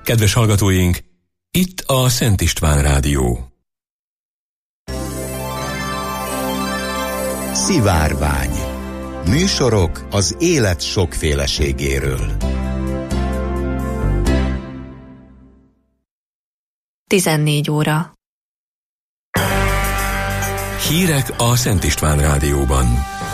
Kedves hallgatóink, itt a Szent István Rádió. Szivárvány. Műsorok az élet sokféleségéről. 14 óra. Hírek a Szent István Rádióban.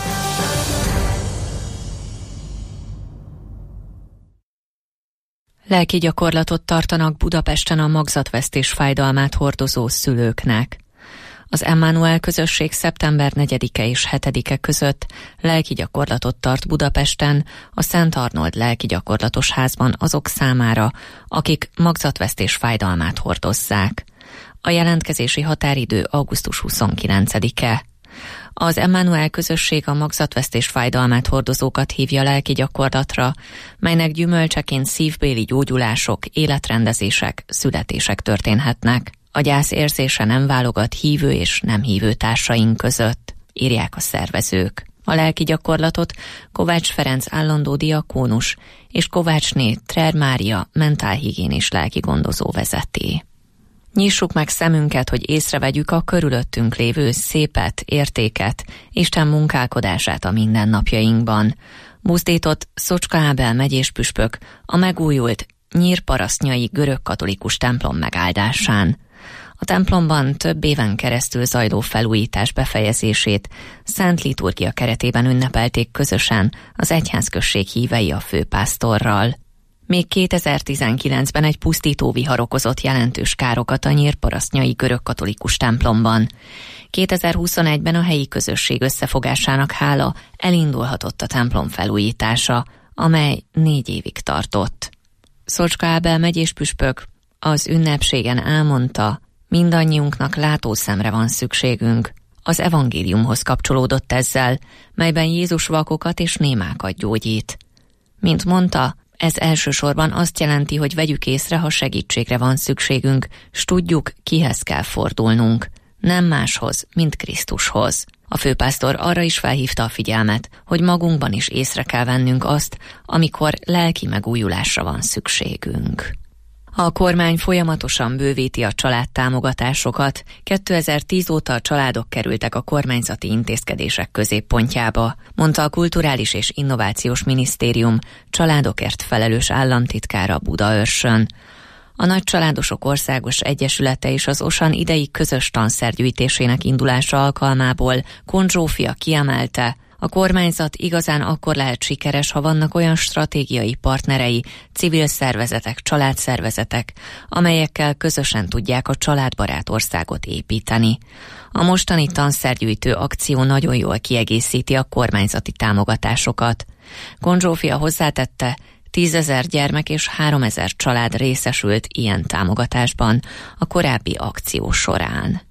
Lelki gyakorlatot tartanak Budapesten a magzatvesztés fájdalmát hordozó szülőknek. Az Emmanuel közösség szeptember 4-e és 7-e között lelki gyakorlatot tart Budapesten a Szent Arnold lelki gyakorlatos házban azok számára, akik magzatvesztés fájdalmát hordozzák. A jelentkezési határidő augusztus 29-e. Az Emmanuel közösség a magzatvesztés fájdalmát hordozókat hívja lelki gyakorlatra, melynek gyümölcseként szívbéli gyógyulások, életrendezések, születések történhetnek. A gyász érzése nem válogat hívő és nem hívő társaink között, írják a szervezők. A lelki gyakorlatot Kovács Ferenc állandó diakónus és Kovácsné Trer Mária mentálhigiénés lelki gondozó vezeti. Nyissuk meg szemünket, hogy észrevegyük a körülöttünk lévő szépet, értéket, Isten munkálkodását a mindennapjainkban. Buzdított Szocska Ábel megyéspüspök a megújult nyírparasztnyai görögkatolikus templom megáldásán. A templomban több éven keresztül zajló felújítás befejezését szent liturgia keretében ünnepelték közösen az egyházközség hívei a főpásztorral. Még 2019-ben egy pusztító vihar okozott jelentős károkat a nyírparasztnyai görögkatolikus templomban. 2021-ben a helyi közösség összefogásának hála elindulhatott a templom felújítása, amely 4 évig tartott. Szocska Ábel megyéspüspök az ünnepségen elmondta, mindannyiunknak látószemre van szükségünk. Az evangéliumhoz kapcsolódott ezzel, melyben Jézus vakokat és némákat gyógyít. Mint mondta, ez elsősorban azt jelenti, hogy vegyük észre, ha segítségre van szükségünk, s tudjuk, kihez kell fordulnunk. Nem máshoz, mint Krisztushoz. A főpásztor arra is felhívta a figyelmet, hogy magunkban is észre kell vennünk azt, amikor lelki megújulásra van szükségünk. A kormány folyamatosan bővíti a családtámogatásokat. 2010 óta a családok kerültek a kormányzati intézkedések középpontjába, mondta a Kulturális és Innovációs Minisztérium családokért felelős államtitkára Budaörsön. A Nagycsaládosok Országos Egyesülete és az OSAN idei közös tanszergyűjtésének indulása alkalmából Kohn Zsófia kiemelte, a kormányzat igazán akkor lehet sikeres, ha vannak olyan stratégiai partnerei, civil szervezetek, családszervezetek, amelyekkel közösen tudják a családbarát országot építeni. A mostani tanszergyűjtő akció nagyon jól kiegészíti a kormányzati támogatásokat. Kohn Zsófia hozzátette, 10 000 gyermek és 3 000 család részesült ilyen támogatásban a korábbi akció során.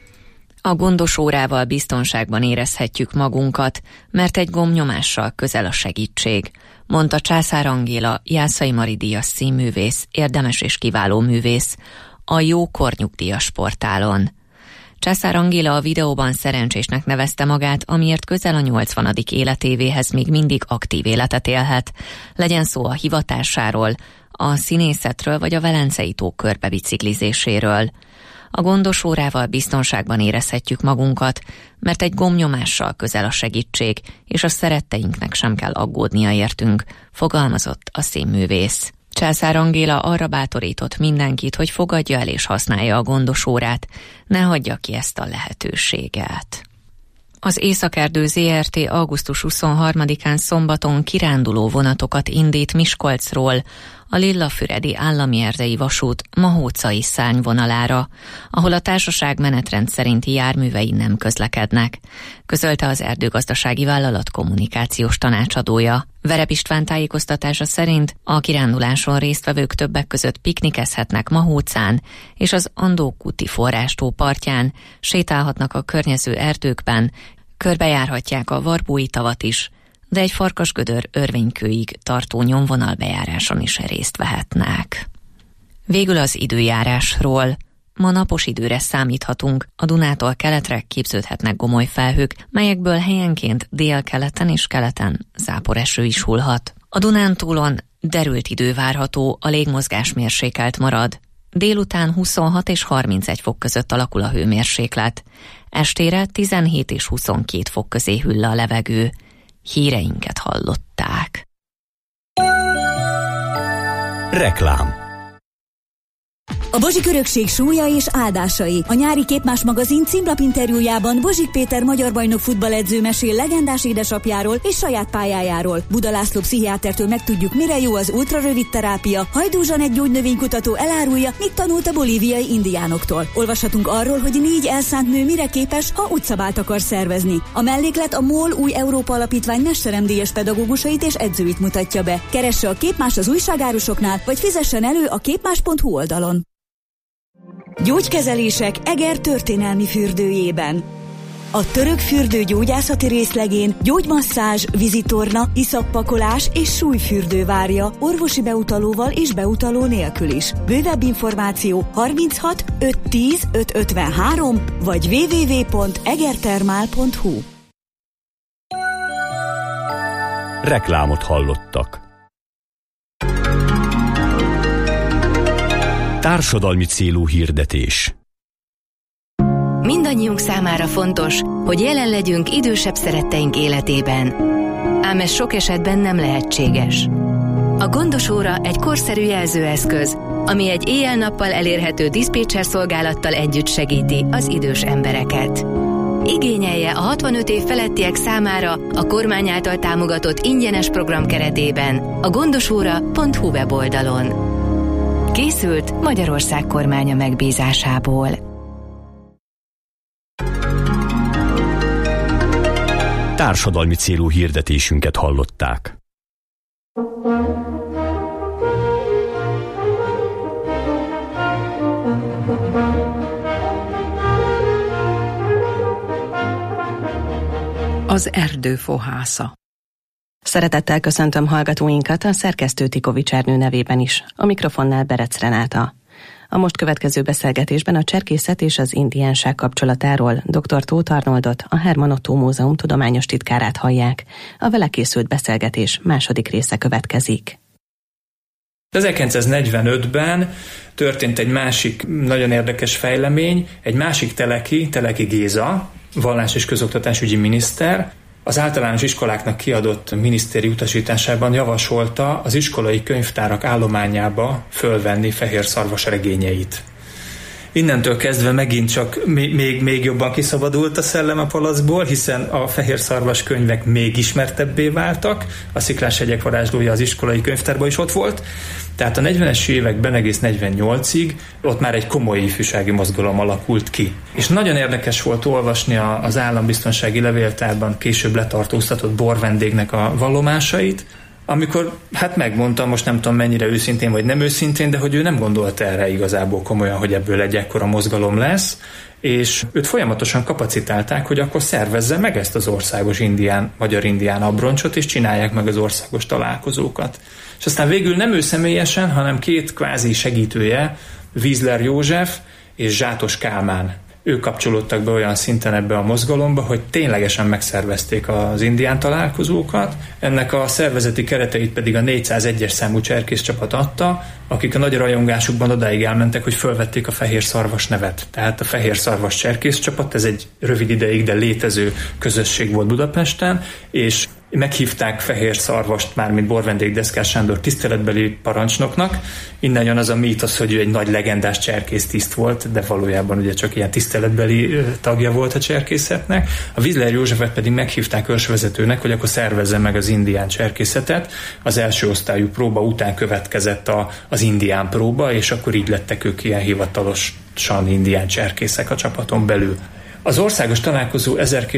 A gondosórával biztonságban érezhetjük magunkat, mert egy gombnyomással közel a segítség, mondta Császár Angéla, Jászai Mari díjas színművész, érdemes és kiváló művész, a Jókor nyugdíjas portálon. Császár Angéla a videóban szerencsésnek nevezte magát, amiért közel a 80. életévéhez még mindig aktív életet élhet, legyen szó a hivatásáról, a színészetről vagy a Velencei tó körbebiciklizéséről. A gondosórával biztonságban érezhetjük magunkat, mert egy gombnyomással közel a segítség, és a szeretteinknek sem kell aggódnia értünk, fogalmazott a színművész. Császár Angéla arra bátorított mindenkit, hogy fogadja el és használja a gondosórát, ne hagyja ki ezt a lehetőséget. Az Északerdő ZRT augusztus 23-án szombaton kiránduló vonatokat indít Miskolcról a Lillafüredi Állami Erdei Vasút Mahócai szárnyvonalára, ahol a társaság menetrend szerinti járművei nem közlekednek, közölte az erdőgazdasági vállalat kommunikációs tanácsadója. Vereb István tájékoztatása szerint a kiránduláson résztvevők többek között piknikezhetnek Mahócán és az Andókúti forrástó partján, sétálhatnak a környező erdőkben, körbejárhatják a Varbói tavat is, de egy Farkasgödör Örvénykőig tartó nyomvonal bejáráson is részt vehetnek. Végül az időjárásról. Ma napos időre számíthatunk, a Dunától keletre képződhetnek gomoly felhők, melyekből helyenként délkeleten és keleten záporeső is hullhat. A Dunántúlon Derült idő várható, a légmozgás mérsékelt marad. Délután 26 és 31 fok között alakul a hőmérséklet. Estére 17 és 22 fok közé hűl a levegő. Híreinket hallották. Reklám. A Bozsik örökség súlya és áldásai. A nyári Képmás magazin címlap interjújában Bozsik Péter magyar bajnok futballedző mesél legendás édesapjáról és saját pályájáról. Buda László pszichiátertől megtudjuk, mire jó az ultrarövid terápia. Hajdú Zsanett gyógynövénykutató elárulja, mit tanult a bolíviai indiánoktól. Olvashatunk arról, hogy 4 elszánt nő mire képes, ha utcabált akar szervezni. A melléklet a MOL új Európa Alapítvány mesteremdíjas pedagógusait és edzőit mutatja be. Keresse a Képmás az újságárusoknál, vagy fizessen elő a képmás.hu oldalon. Gyógykezelések Eger történelmi fürdőjében. A török fürdő gyógyászati részlegén gyógymasszázs, vízitorna, iszappakolás és súlyfürdő várja orvosi beutalóval és beutaló nélkül is. Bővebb információ 36 510 553 vagy www.egertermál.hu. Reklámot hallottak. Társadalmi célú hirdetés. Mindannyiunk számára fontos, hogy jelen legyünk idősebb szeretteink életében. Ám ez sok esetben nem lehetséges. A Gondos óra egy korszerű jelzőeszköz, ami egy éjjel-nappal elérhető diszpécser szolgálattal együtt segíti az idős embereket. Igényelje a 65 év felettiek számára a kormány által támogatott ingyenes program keretében a gondosóra.hu weboldalon. Készült Magyarország kormánya megbízásából. Társadalmi célú hirdetésünket hallották. Az erdő fohásza. Szeretettel köszöntöm hallgatóinkat a szerkesztő Tikovics Ernő nevében is, a mikrofonnál Berec Renáta. A most következő beszélgetésben a cserkészet és az indiánság kapcsolatáról dr. Tóth Arnoldot, a Hermann Ottó Múzeum tudományos titkárát hallják. A vele készült beszélgetés második része következik. 1945-ben történt egy másik nagyon érdekes fejlemény, egy másik Teleki Géza, vallás- és közoktatásügyi miniszter, az általános iskoláknak kiadott minisztéri utasításában javasolta az iskolai könyvtárak állományába fölvenni fehérszarvas regényeit. Innentől kezdve megint csak még jobban kiszabadult a szellem a palacból, hiszen a fehérszarvas könyvek még ismertebbé váltak, a Sziklás-hegyek varázslója az iskolai könyvtárban is ott volt, tehát a 40-es években egész 48-ig ott már egy komoly ifjúsági mozgalom alakult ki. És nagyon érdekes volt olvasni az állambiztonsági levéltárban később letartóztatott borvendégnek a vallomásait, amikor megmondtam, most nem tudom mennyire őszintén vagy nem őszintén, de hogy ő nem gondolta erre igazából komolyan, hogy ebből egy ekkora mozgalom lesz, és őt folyamatosan kapacitálták, hogy akkor szervezze meg ezt az országos magyar indián abroncsot, és csinálják meg az országos találkozókat. És aztán végül nem ő személyesen, hanem 2 kvázi segítője, Wiesler József és Zsátos Kálmán. Ők kapcsolódtak be olyan szinten ebbe a mozgalomba, hogy ténylegesen megszervezték az indián találkozókat. Ennek a szervezeti kereteit pedig a 401-es számú cserkészcsapat adta, akik a nagy rajongásukban odáig elmentek, hogy fölvették a Fehér Szarvas nevet. Tehát a Fehér Szarvas cserkészcsapat, ez egy rövid ideig, de létező közösség volt Budapesten, és meghívták Fehér Szarvast, mármint Borvendég Deszkás Sándor tiszteletbeli parancsnoknak. Innen jön az a mítosz, hogy ő egy nagy legendás cserkésztiszt volt, de valójában ugye csak ilyen tiszteletbeli tagja volt a cserkészetnek. A Wiesler Józsefet pedig meghívták őrsvezetőnek, hogy akkor szervezze meg az indián cserkészetet. Az első osztályú próba után következett az indián próba, és akkor így lettek ők ilyen hivatalosan indián cserkészek a csapaton belül. Az országos találkozó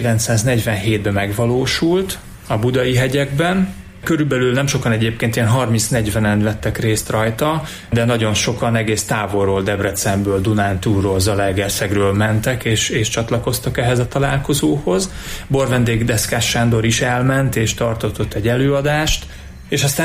1947-ben megvalósult a Budai hegyekben. Körülbelül nem sokan egyébként, ilyen 30-40-en vettek részt rajta, de nagyon sokan egész távolról, Debrecenből, Dunántúlról, Zalaegerszegről mentek, és csatlakoztak ehhez a találkozóhoz. Borvendég Deszkás Sándor is elment, és tartott ott egy előadást, és aztán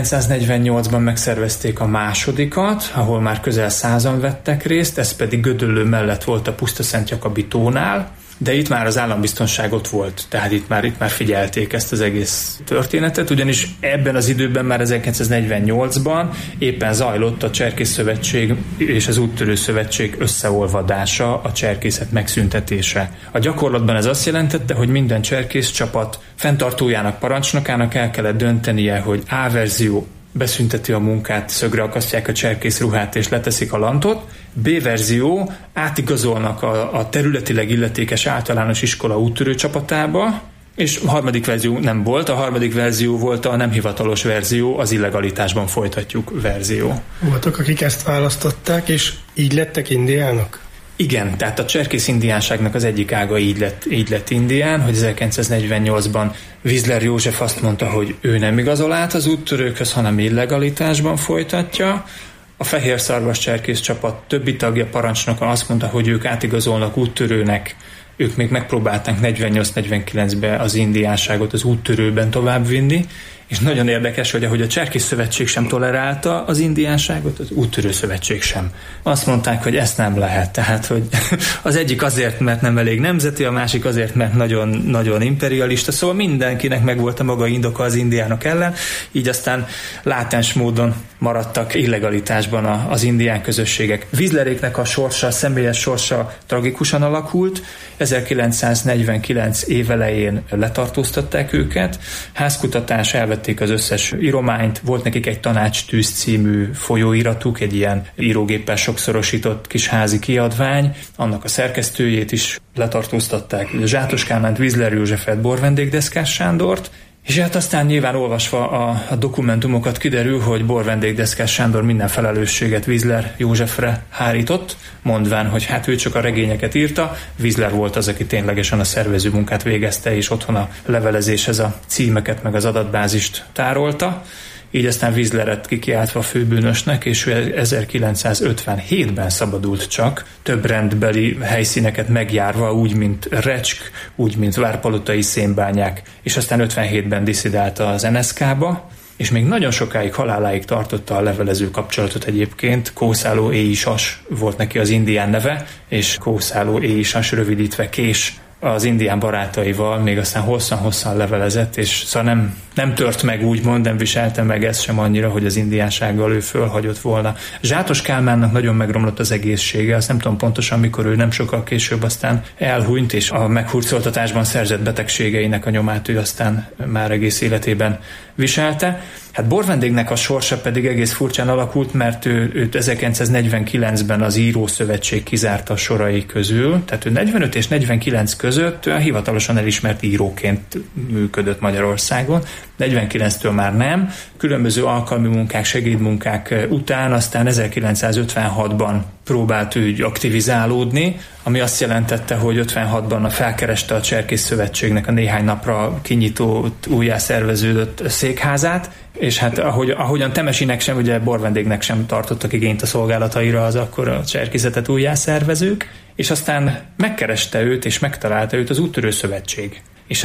1948-ban megszervezték a másodikat, ahol már közel 100-an vettek részt, ez pedig Gödöllő mellett volt a Pusztaszentjakabi tónál, de itt már az állambiztonság ott volt, tehát itt már figyelték ezt az egész történetet, ugyanis ebben az időben már 1948-ban éppen zajlott a Cserkész Szövetség és az Úttörő Szövetség összeolvadása, a cserkészet megszüntetése. A gyakorlatban ez azt jelentette, hogy minden cserkész csapat fenntartójának, parancsnokának el kellett döntenie, hogy A verzió beszünteti a munkát, szögre akasztják a cserkész ruhát és leteszik a lantot. B verzió, átigazolnak a területileg illetékes általános iskola úttörő csapatába, és a harmadik verzió nem volt, a harmadik verzió volt a nem hivatalos verzió, az illegalitásban folytatjuk verzió. Voltak, akik ezt választották, és így lettek indiánok? Igen, tehát a cserkész indiánságnak az egyik ága így lett indián, hogy 1948-ban Wiesler József azt mondta, hogy ő nem igazol át az úttörőkhöz, hanem illegalitásban folytatja. A fehér szarvas cserkész csapat többi tagja, parancsnoka azt mondta, hogy ők átigazolnak úttörőnek, ők még megpróbálták 48-49-ben az indiánságot az úttörőben továbbvinni, és nagyon érdekes, hogy ahogy a Cserkész Szövetség sem tolerálta az indiánságot, az Úttörő Szövetség sem. Azt mondták, hogy ezt nem lehet. Tehát, hogy az egyik azért, mert nem elég nemzeti, a másik azért, mert nagyon, nagyon imperialista. Szóval mindenkinek megvolt a maga indoka az indiánok ellen, így aztán látens módon maradtak illegalitásban az indián közösségek. Wiesleréknek a sorsa, a személyes sorsa tragikusan alakult. 1949 év elején letartóztatták őket. Házkutatás, elvették az összes írományt, volt nekik egy Tanácstűz című folyóiratuk, egy ilyen írógéppel sokszorosított kis házi kiadvány, annak a szerkesztőjét is letartóztatták, Zsátos Kálmánt, Wiesler Józsefet, Borvendék-Deszkás Sándort, és hát aztán nyilván olvasva a dokumentumokat kiderül, hogy Borvendék-Deszkás Sándor minden felelősséget Wiesler Józsefre hárított, mondván, hogy hát ő csak a regényeket írta, Wiesler volt az, aki ténylegesen a szervező munkát végezte, és otthon a levelezéshez a címeket meg az adatbázist tárolta. Így aztán Wiesleret kikiáltva főbűnösnek, és ő 1957-ben szabadult csak, több rendbeli helyszíneket megjárva, úgy, mint Recsk, úgy, mint Várpalotai Szénbányák, és aztán 57-ben disszidálta az NSZK-ba, és még nagyon sokáig, haláláig tartotta a levelező kapcsolatot egyébként. Kószáló Éji Sas volt neki az indián neve, és Kószáló Éji Sas rövidítve Kés az indián barátaival még aztán hosszan levelezett, és szóval nem tört meg, úgymond, nem viselte meg ezt sem annyira, hogy az indiánsággal ő fölhagyott volna. Zsátos Kálmánnak nagyon megromlott az egészsége, azt nem tudom pontosan, mikor ő nem sokkal később aztán elhunyt, és a meghurcoltatásban szerzett betegségeinek a nyomát ő aztán már egész életében viselte. Hát Borvendégnek a sorsa pedig egész furcsán alakult, mert őt 1949-ben az Írószövetség kizárta a sorai közül, tehát ő 45 és 49 között olyan hivatalosan elismert íróként működött Magyarországon, 49-től már nem. Különböző alkalmi munkák, segédmunkák után aztán 1956-ban próbált úgy aktivizálódni, ami azt jelentette, hogy 56-ban felkereste a Cserkész Szövetségnek a néhány napra kinyitott, újjászerveződött székházát, és hát ahogyan Temesinek sem, ugye Borvendégnek sem tartottak igényt a szolgálataira az akkor a cserkészetet újjászervezők, és aztán megkereste őt és megtalálta őt az Úttörő Szövetség. És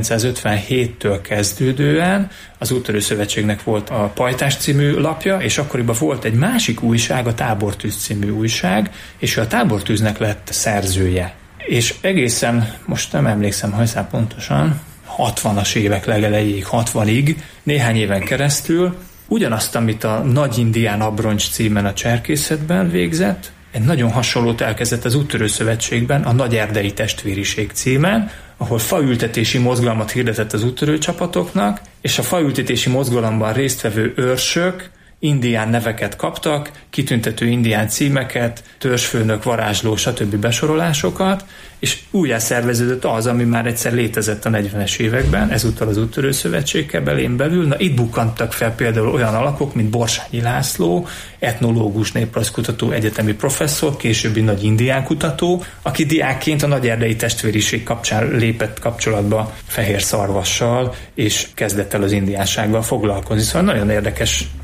1957-től kezdődően az Úttörő Szövetségnek volt a Pajtás című lapja, és akkoriban volt egy másik újság, a Tábortűz című újság, és ő a Tábortűznek lett szerzője. És egészen, most nem emlékszem hajszál pontosan, 60-as évek legelejéig, 60-ig, néhány éven keresztül ugyanazt, amit a Nagy Indián Abroncs címen a cserkészetben végzett, egy nagyon hasonlót elkezdett az Úttörő Szövetségben, a Nagy Erdei Testvériség címen, ahol faültetési mozgalmat hirdetett az úttörő csapatoknak, és a faültetési mozgalomban résztvevő őrsök indián neveket kaptak, kitüntető indián címeket, törzsfőnök, varázsló, stb. Besorolásokat, és újjászerveződött az, ami már egyszer létezett a 40-es években, ezúttal az Úttörő Szövetség kebelén belül. Na, itt bukkantak fel például olyan alakok, mint Borsányi László, etnológus, néprajzkutató, egyetemi professzor, későbbi nagy indián kutató, aki diákként a Nagy Erdei Testvériség kapcsán lépett kapcsolatba Fehér Szarvassal, és kezdett el az indiánsággal foglalkozni. Szóval nagyon érdekes leágazás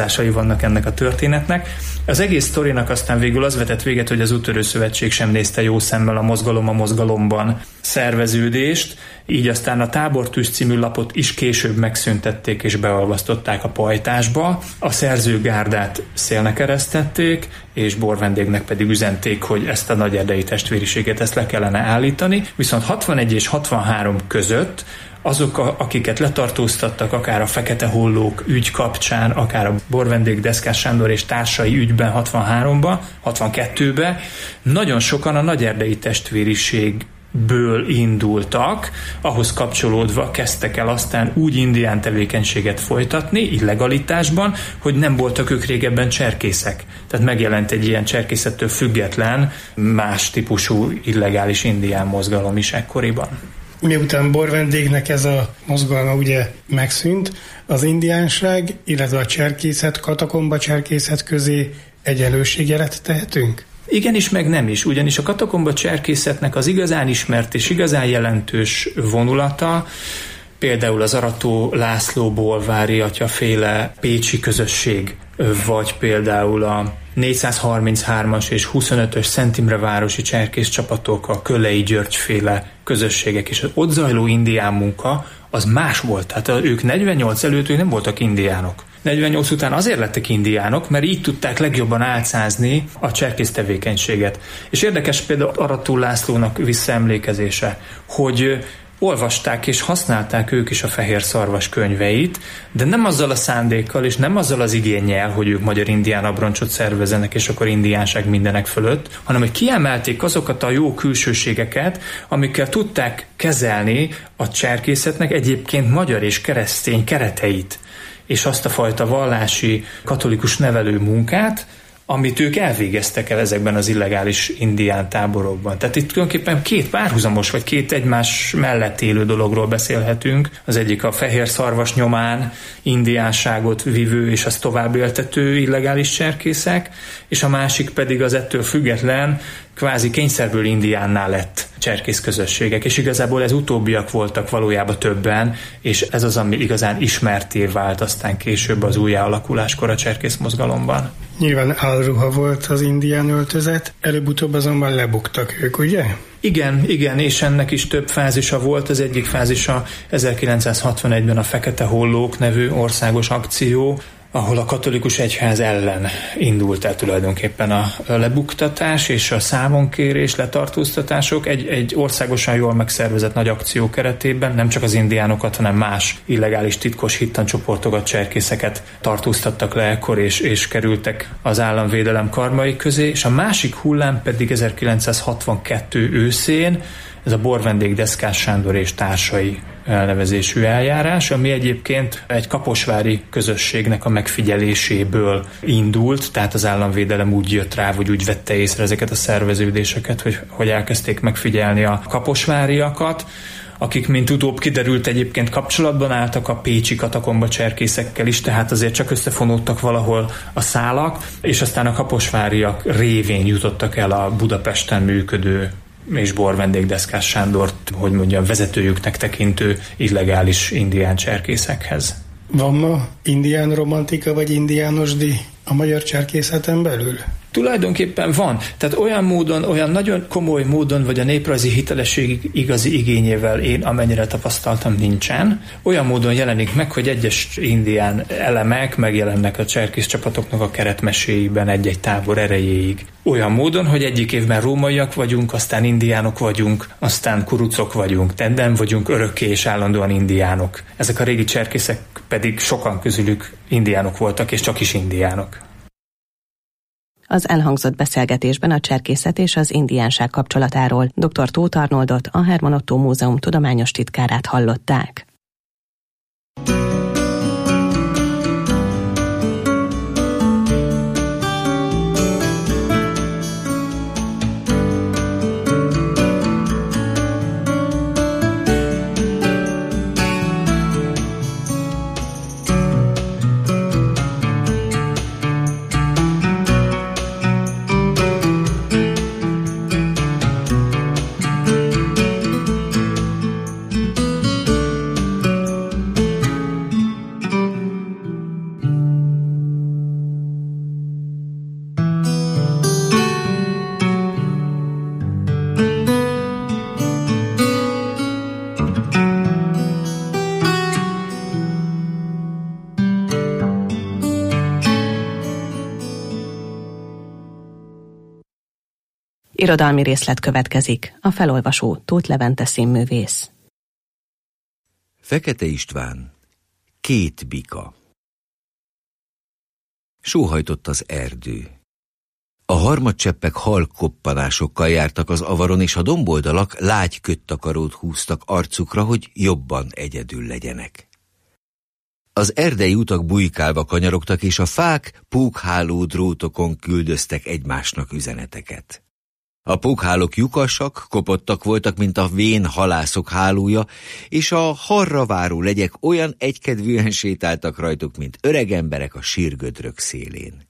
vonatkozásai vannak ennek a történetnek. Az egész sztorinak aztán végül az vetett véget, hogy az Úttörő Szövetség sem nézte jó szemmel a mozgalomban szerveződést, így aztán a Tábortűz című lapot is később megszüntették és beolvasztották a pajtásba, a szerzőgárdát szélnek eresztették, és Borvendégnek pedig üzenték, hogy ezt a nagyerdei testvériséget ezt le kellene állítani, viszont 61 és 63 között azok, akiket letartóztattak, akár a Fekete Hollók ügy kapcsán, akár a Borvendég, Deszkás Sándor és társai ügyben 63-ba, 62-be, nagyon sokan a nagyerdei testvériségből indultak, ahhoz kapcsolódva kezdtek el aztán úgy indián tevékenységet folytatni, illegalitásban, hogy nem voltak ők régebben cserkészek. Tehát megjelent egy ilyen cserkészettől független, más típusú illegális indián mozgalom is ekkoriban. Miután Borvendégnek ez a mozgalma ugye megszűnt, az indiánság, illetve a cserkészet, katakomba cserkészet közé egyenlőségjelet tehetünk? Igenis, meg nem is, ugyanis a katakomba cserkészetnek az igazán ismert és igazán jelentős vonulata, például az Arató László bolvári atyaféle pécsi közösség, vagy például a 433-as és 25-ös Szent Imre városi cserkész csapatok, a Köllei György-féle közösségek, és az ott zajló indián munka az más volt. Tehát ők 48 előtt ők nem voltak indiánok. 48 után azért lettek indiánok, mert így tudták legjobban álcázni a cserkész tevékenységet. És érdekes például Arató Lászlónak visszaemlékezése, hogy olvasták és használták ők is a Fehér Szarvas könyveit, de nem azzal a szándékkal és nem azzal az igénnyel, hogy ők magyar indián abroncsot szervezenek, és akkor indiánság mindenek fölött, hanem hogy kiemelték azokat a jó külsőségeket, amikkel tudták kezelni a cserkészetnek egyébként magyar és keresztény kereteit, és azt a fajta vallási katolikus nevelő munkát, amit ők elvégeztek el ezekben az illegális indián táborokban. Tehát itt tulajdonképpen két párhuzamos, vagy két egymás mellett élő dologról beszélhetünk. Az egyik a Fehér Szarvas nyomán indiánságot vívő és azt tovább éltető illegális cserkészek, és a másik pedig az ettől független, kvázi kényszerből indiánná lett cserkész közösségek, és igazából ez utóbbiak voltak valójában többen, és ez az, ami igazán ismerté vált aztán később az újjáalakuláskor a cserkész mozgalomban. Nyilván álruha volt az indián öltözet, előbb-utóbb azonban lebuktak ők, ugye? Igen, és ennek is több fázisa volt. Az egyik fázisa 1961-ben a Fekete Hollók nevű országos akció, ahol a katolikus egyház ellen indult el tulajdonképpen a lebuktatás és a számonkérés, letartóztatások egy országosan jól megszervezett nagy akció keretében nem csak az indiánokat, hanem más illegális titkos hittancsoportokat, cserkészeket tartóztattak le ekkor, és kerültek az államvédelem karmai közé, és a másik hullám pedig 1962 őszén, ez a Borvendég, Deszkás Sándor és társai elnevezésű eljárás, ami egyébként egy kaposvári közösségnek a megfigyeléséből indult, tehát az államvédelem úgy jött rá, vagy úgy vette észre ezeket a szerveződéseket, hogy elkezdték megfigyelni a kaposváriakat, akik, mint utóbb kiderült, egyébként kapcsolatban álltak a pécsi katakomba cserkészekkel is, tehát azért csak összefonódtak valahol a szálak, és aztán a kaposváriak révén jutottak el a Budapesten működő és Borvendég, Deszkás Sándort, hogy mondjam, vezetőjüknek tekintő illegális indián cserkészekhez. Van ma indián romantika vagy indiánosdi a magyar cserkészeten belül? Tulajdonképpen van. Tehát olyan módon, olyan nagyon komoly módon, vagy a néprajzi hitelesség igazi igényével én amennyire tapasztaltam nincsen. Olyan módon jelenik meg, hogy egyes indián elemek megjelennek a cserkész csapatoknak a keretmeséiben egy-egy tábor erejéig. Olyan módon, hogy egyik évben rómaiak vagyunk, aztán indiánok vagyunk, aztán kurucok vagyunk, tenden vagyunk örökké és állandóan indiánok. Ezek a régi cserkészek pedig sokan közülük indiánok voltak, és csak is indiánok. Az elhangzott beszélgetésben a cserkészet és az indiánság kapcsolatáról dr. Tóth Arnoldot, a Herman Ottó Múzeum tudományos titkárát hallották. Irodalmi részlet következik, a felolvasó Tóth Levente színművész. Fekete István, 2 bika. Sóhajtott az erdő. A harmadcseppek halkoppanásokkal jártak az avaron, és a domboldalak lágy köttakarót húztak arcukra, hogy jobban egyedül legyenek. Az erdei utak bujkálva kanyarogtak, és a fák pókháló drótokon küldöztek egymásnak üzeneteket. A pókhálók lyukasak, kopottak voltak, mint a vén halászok hálója, és a harra váró legyek olyan egykedvűen sétáltak rajtuk, mint öreg emberek a sírgödrök szélén.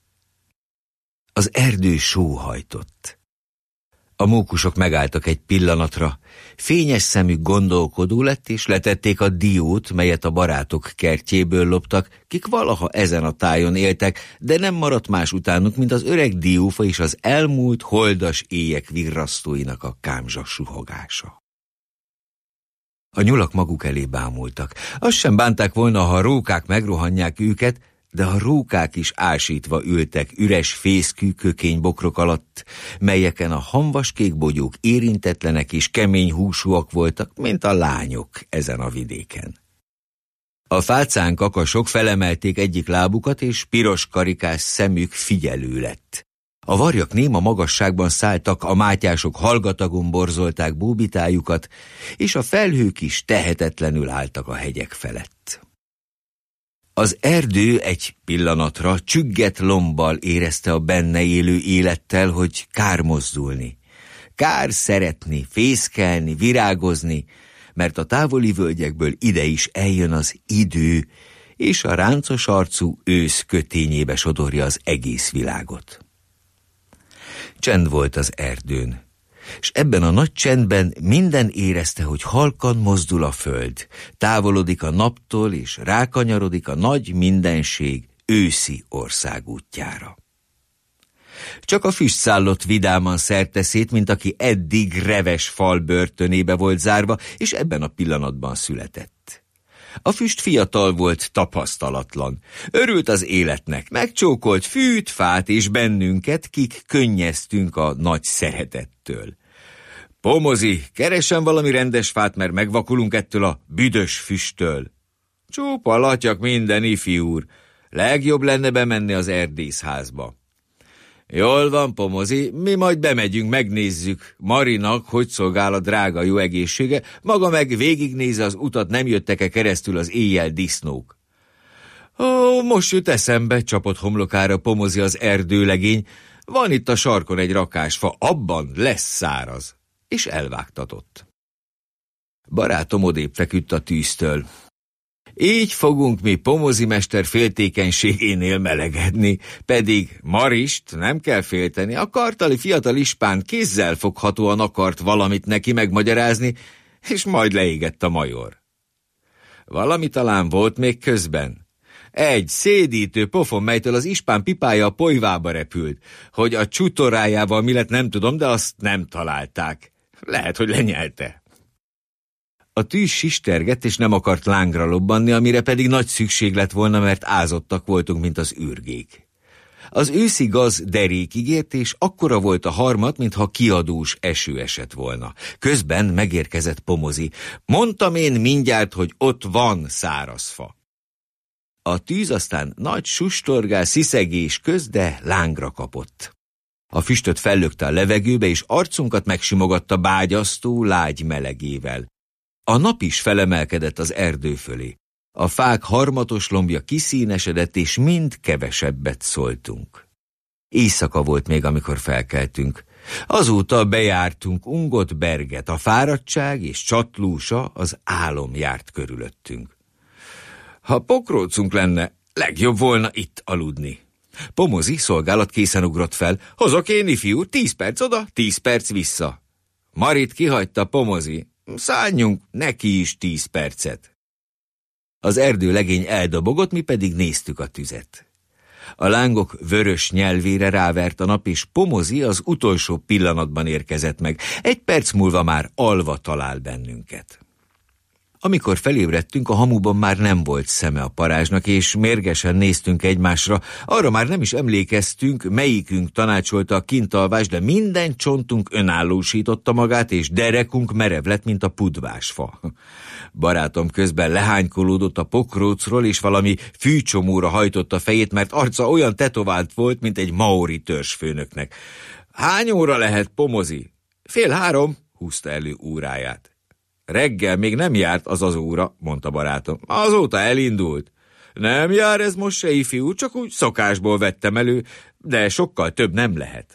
Az erdő sóhajtott. A mókusok megálltak egy pillanatra, fényes szemük gondolkodó lett, és letették a diót, melyet a barátok kertjéből loptak, kik valaha ezen a tájon éltek, de nem maradt más utánuk, mint az öreg diófa és az elmúlt holdas éjek virrasztóinak a kámzsas suhogása. A nyulak maguk elé bámultak. Azt sem bánták volna, ha a rókák megrohanják őket, de a rókák is ásítva ültek üres fészkű kökénybokrok alatt, melyeken a hamvaskék bogyók érintetlenek és kemény húsúak voltak, mint a lányok ezen a vidéken. A fácán kakasok felemelték egyik lábukat, és piros karikás szemük figyelő lett. A varjak néma magasságban szálltak, a mátyások hallgatagon borzolták bóbitájukat, és a felhők is tehetetlenül álltak a hegyek felett. Az erdő egy pillanatra csügget lombbal érezte a benne élő élettel, hogy kár mozdulni, kár szeretni, fészkelni, virágozni, mert a távoli völgyekből ide is eljön az idő, és a ráncos arcú ősz kötényébe sodorja az egész világot. Csend volt az erdőn, és ebben a nagy csendben minden érezte, hogy halkan mozdul a föld, távolodik a naptól, és rákanyarodik a nagy mindenség őszi országútjára. Csak a füst szállott vidáman szerteszét, mint aki eddig reves fal börtönébe volt zárva, és ebben a pillanatban született. A füst fiatal volt, tapasztalatlan. Örült az életnek, megcsókolt fűt, fát és bennünket, kik könnyeztünk a nagy szeretettől. Pomozi, keresen valami rendes fát, mert megvakulunk ettől a büdös füsttől. Csópa latyak minden, ifjú úr. Legjobb lenne bemenni az erdészházba. Jól van, Pomozi, mi majd bemegyünk, megnézzük Marinak, hogy szolgál a drága jó egészsége, maga meg végignézze az utat, nem jöttek-e keresztül az éjjel disznók. Ó, most jut eszembe, csapott homlokára Pomozi az erdőlegény, van itt a sarkon egy rakásfa, abban lesz száraz. És elvágtatott. Barátom odébb feküdt a tűztől. Így fogunk mi Pomozi mester féltékenységénél melegedni, pedig Marist nem kell félteni, a kartali fiatal ispán kézzel foghatóan akart valamit neki megmagyarázni, és majd leégett a major. Valami talán volt még közben. Egy szédítő pofon, melytől az ispán pipája a polyvába repült, hogy a csutorájával mi lett nem tudom, de azt nem találták. Lehet, hogy lenyelte. A tűz sistergett, és nem akart lángra lobbanni, amire pedig nagy szükség lett volna, mert ázottak voltunk, mint az ürgék. Az őszi gaz derékig ért, és akkora volt a harmat, mintha kiadós eső esett volna. Közben megérkezett Pomozi. Mondtam én mindjárt, hogy ott van szárazfa. A tűz aztán nagy sustorgás, sziszegés köz, de lángra kapott. A füstöt fellökte a levegőbe, és arcunkat megsimogatta bágyasztó, lágy melegével. A nap is felemelkedett az erdő fölé. A fák harmatos lombja kiszínesedett, és mind kevesebbet szóltunk. Éjszaka volt még, amikor felkeltünk. Azóta bejártunk Ungott Berget, a fáradtság és csatlósa, az álom járt körülöttünk. Ha pokrócunk lenne, legjobb volna itt aludni. Pomozi szolgálat készen ugrott fel. Hozok én, ifjú úr, 10 perc oda, 10 perc vissza. Marit kihagyta Pomozi. Szálljunk neki is 10 percet. Az erdőlegény eldobogott, mi pedig néztük a tüzet. A lángok vörös nyelvére rávert a nap, és Pomozi az utolsó pillanatban érkezett meg. 1 perc múlva már alva talál bennünket. Amikor felébredtünk, a hamuban már nem volt szeme a parázsnak, és mérgesen néztünk egymásra. Arra már nem is emlékeztünk, melyikünk tanácsolta a kintalvást, de minden csontunk önállósította magát, és derekunk merev lett, mint a pudvásfa. Barátom közben lehánykolódott a pokrócról, és valami fűcsomóra hajtotta a fejét, mert arca olyan tetovált volt, mint egy maori törzsfőnöknek. Hány óra lehet, Pomozi? 2:30, húzta elő óráját. Reggel még nem járt az óra, mondta barátom. Azóta elindult. Nem jár ez most se, ifjú, csak úgy szokásból vettem elő, de sokkal több nem lehet.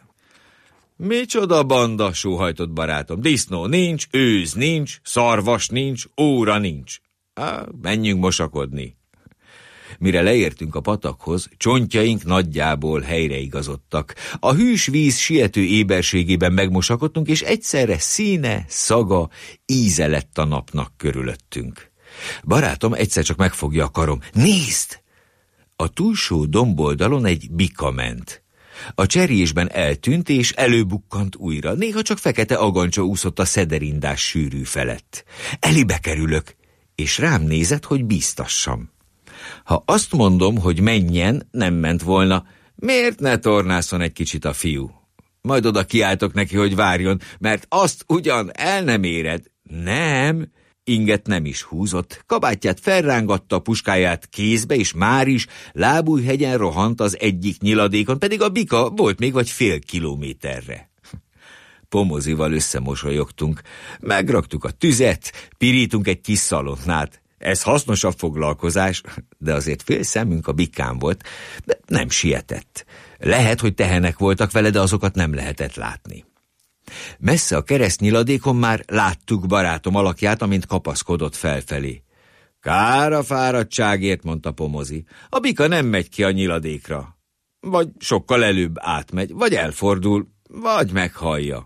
Micsoda banda, sóhajtott barátom. Disznó nincs, őz nincs, szarvas nincs, óra nincs. Menjünk mosakodni. Mire leértünk a patakhoz, csontjaink nagyjából helyreigazodtak. A hűs víz siető éberségében megmosakodtunk, és egyszerre színe, szaga, íze lett a napnak körülöttünk. Barátom egyszer csak megfogja a karom. Nézd! A túlsó domboldalon egy bika ment. A cserjésben eltűnt, és előbukkant újra. Néha csak fekete agancsa úszott a szederindás sűrű felett. Elébe kerülök, és rám nézett, hogy bíztassam. Ha azt mondom, hogy menjen, nem ment volna. Miért ne tornászon egy kicsit a fiú? Majd oda kiáltok neki, hogy várjon, mert azt ugyan el nem éred. Nem, inget nem is húzott. Kabátját felrángatta, a puskáját kézbe, és már is lábújhegyen rohant az egyik nyiladékon, pedig a bika volt még vagy 0,5 kilométerre. Pomozival összemosolyogtunk. Megraktuk a tüzet, pirítunk egy kis szalonnát. Ez hasznosabb foglalkozás, de azért fél szemünk a bikán volt, de nem sietett. Lehet, hogy tehenek voltak vele, de azokat nem lehetett látni. Messze a keresztnyiladékon már láttuk barátom alakját, amint kapaszkodott felfelé. Kár a fáradtságért, mondta Pomozi. A bika nem megy ki a nyiladékra. Vagy sokkal előbb átmegy, vagy elfordul, vagy meghallja.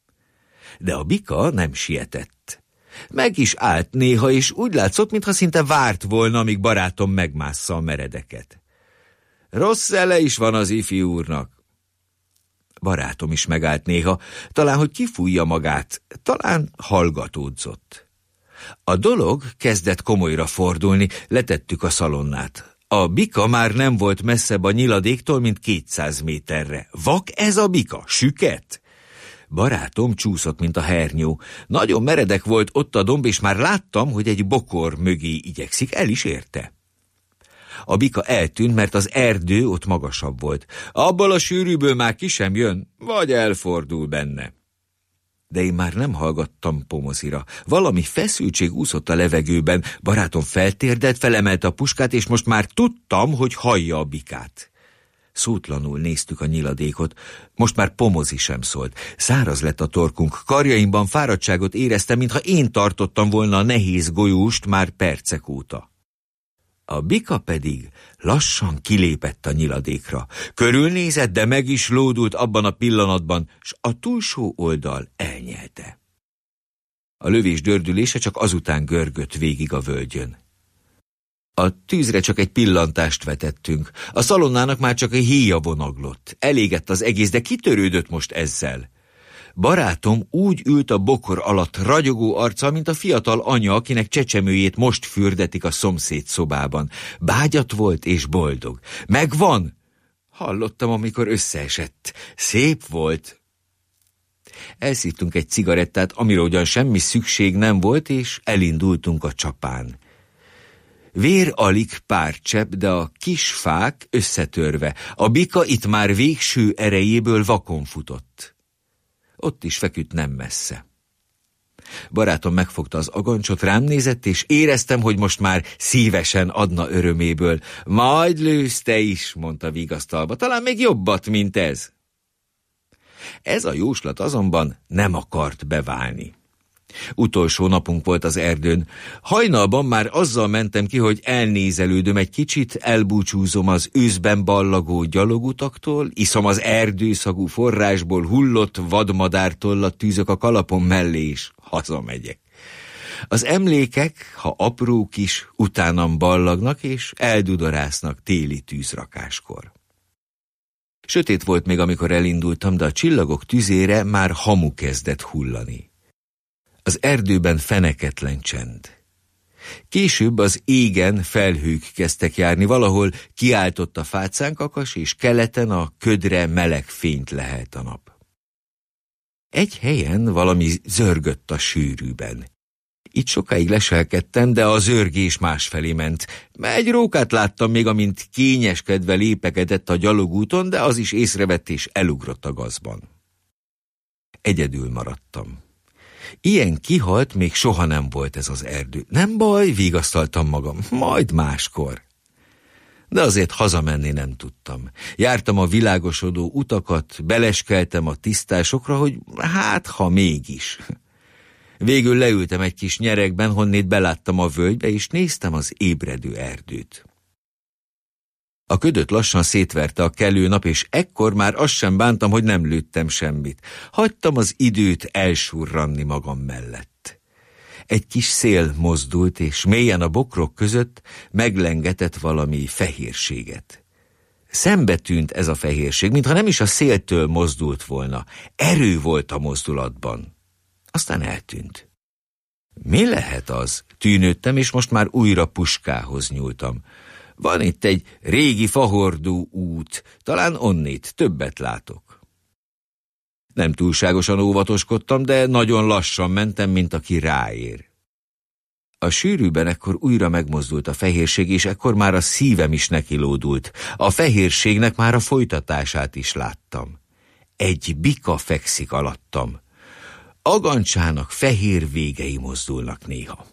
De a bika nem sietett. Meg is állt néha, és úgy látszott, mintha szinte várt volna, amíg barátom megmássza a meredeket. Rossz szele is van az ifi úrnak. Barátom is megállt néha, talán, hogy kifújja magát, talán hallgatódzott. A dolog kezdett komolyra fordulni, letettük a szalonnát. A bika már nem volt messzebb a nyiladéktól, mint 200 méterre. Vak ez a bika, süket? Barátom csúszott, mint a hernyó. Nagyon meredek volt ott a domb, és már láttam, hogy egy bokor mögé igyekszik, el is érte. A bika eltűnt, mert az erdő ott magasabb volt. Abból a sűrűből már ki sem jön, vagy elfordul benne. De én már nem hallgattam Pomozira. Valami feszültség úszott a levegőben. Barátom feltérdelt, felemelte a puskát, és most már tudtam, hogy hallja a bikát. Szótlanul néztük a nyiladékot, most már Pomozi sem szólt. Száraz lett a torkunk, karjaimban fáradtságot éreztem, mintha én tartottam volna a nehéz golyóst már percek óta. A bika pedig lassan kilépett a nyiladékra. Körülnézett, de meg is lódult abban a pillanatban, s a túlsó oldal elnyelte. A lövés dördülése csak azután görgött végig a völgyön. A tűzre csak egy pillantást vetettünk. A szalonnának már csak a héja vonaglott. Elégett az egész, de kitörődött most ezzel. Barátom úgy ült a bokor alatt ragyogó arccal, mint a fiatal anya, akinek csecsemőjét most fürdetik a szomszéd szobában. Bágyat volt és boldog. Megvan! Hallottam, amikor összeesett. Szép volt. Elszívtunk egy cigarettát, amire ugyan semmi szükség nem volt, és elindultunk a csapán. Vér alig pár csepp, de a kis fák összetörve. A bika itt már végső erejéből vakon futott. Ott is feküdt nem messze. Barátom megfogta az agancsot, rám nézett, és éreztem, hogy most már szívesen adna öröméből. Majd lősz te is, mondta vigasztalva, talán még jobbat, mint ez. Ez a jóslat azonban nem akart beválni. Utolsó napunk volt az erdőn. Hajnalban már azzal mentem ki, hogy elnézelődöm egy kicsit, elbúcsúzom az őszben ballagó gyalogutaktól, iszom az erdőszagú forrásból hullott vadmadártollat tűzök a kalapom mellé, és hazamegyek. Az emlékek, ha aprók is, utánam ballagnak, és eldudorásznak téli tűzrakáskor. Sötét volt még, amikor elindultam, de a csillagok tüzére már hamu kezdett hullani. Az erdőben feneketlen csend. Később az égen felhők kezdtek járni, valahol kiáltott a fácánkakas, és keleten a ködre meleg fényt lehelt a nap. Egy helyen valami zörgött a sűrűben. Itt sokáig leselkedtem, de a zörgés másfelé ment. Egy rókát láttam még, amint kényeskedve lépekedett a gyalogúton, de az is észrevett és elugrott a gazban. Egyedül maradtam. Ilyen kihalt még soha nem volt ez az erdő. Nem baj, vigasztaltam magam, majd máskor. De azért hazamenni nem tudtam. Jártam a világosodó utakat, beleskeltem a tisztásokra, hogy hát, ha mégis. Végül leültem egy kis nyeregben, honnét beláttam a völgybe, és néztem az ébredő erdőt. A ködöt lassan szétverte a kelő nap, és ekkor már azt sem bántam, hogy nem lőttem semmit. Hagytam az időt elsurranni magam mellett. Egy kis szél mozdult, és mélyen a bokrok között meglengetett valami fehérséget. Szembe tűnt ez a fehérség, mintha nem is a széltől mozdult volna. Erő volt a mozdulatban. Aztán eltűnt. Mi lehet az? Tűnődtem, és most már újra puskához nyúltam. Van itt egy régi fahordó út, talán onnét többet látok. Nem túlságosan óvatoskodtam, de nagyon lassan mentem, mint aki ráér. A sűrűben ekkor újra megmozdult a fehérség, és ekkor már a szívem is nekilódult. A fehérségnek már a folytatását is láttam. Egy bika fekszik alattam. Agancsának fehér végei mozdulnak néha.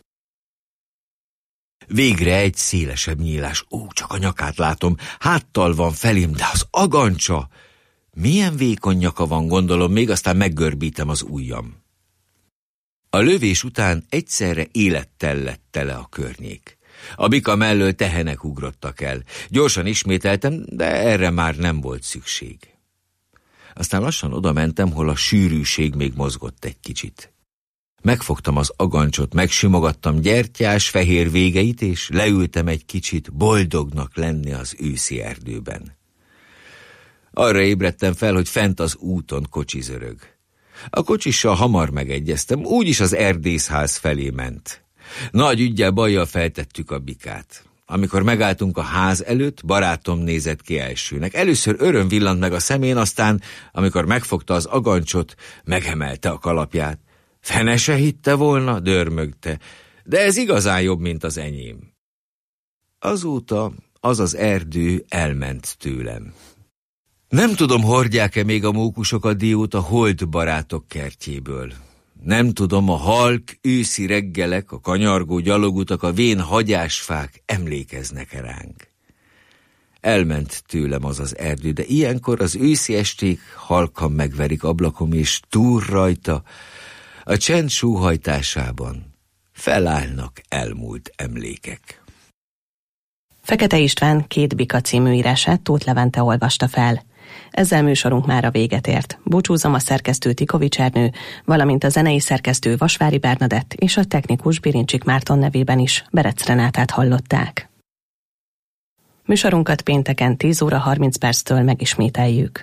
Végre egy szélesebb nyílás. Csak a nyakát látom, háttal van felém, de az agancsa! Milyen vékony nyaka van, gondolom, még aztán meggörbítem az ujjam. A lövés után egyszerre élettel lett tele a környék. A bika mellől tehenek ugrottak el. Gyorsan ismételtem, de erre már nem volt szükség. Aztán lassan oda mentem, hol a sűrűség még mozgott egy kicsit. Megfogtam az agancsot, megsimogattam gyertyás fehér végeit, és leültem egy kicsit boldognak lenni az őszi erdőben. Arra ébredtem fel, hogy fent az úton kocsi zörög. A kocsissal hamar megegyeztem, úgyis az erdészház felé ment. Nagy üggyel bajjal feltettük a bikát. Amikor megálltunk a ház előtt, barátom nézett ki elsőnek. Először öröm villant meg a szemén, aztán, amikor megfogta az agancsot, megemelte a kalapját. Fene se hitte volna, dörmögte, de ez igazán jobb, mint az enyém. Azóta az az erdő elment tőlem. Nem tudom, hordják-e még a mókusok a diót a holt barátok kertjéből. Nem tudom, a halk őszi reggelek, a kanyargó gyalogutak, a vén hagyásfák emlékeznek-e ránk. Elment tőlem az az erdő, de ilyenkor az őszi esték halkan megverik ablakom, és túl rajta, a csend sóhajtásában felállnak elmúlt emlékek. Fekete István 2 bika című írását Tóth Levente olvasta fel. Ezzel műsorunk már a véget ért. Búcsúzom a szerkesztő Tikovics Ernő, valamint a zenei szerkesztő Vasvári Bernadett és a technikus Birincsik Márton nevében is Berec Renátát hallották. Műsorunkat pénteken 10 óra 30 perctől megismételjük.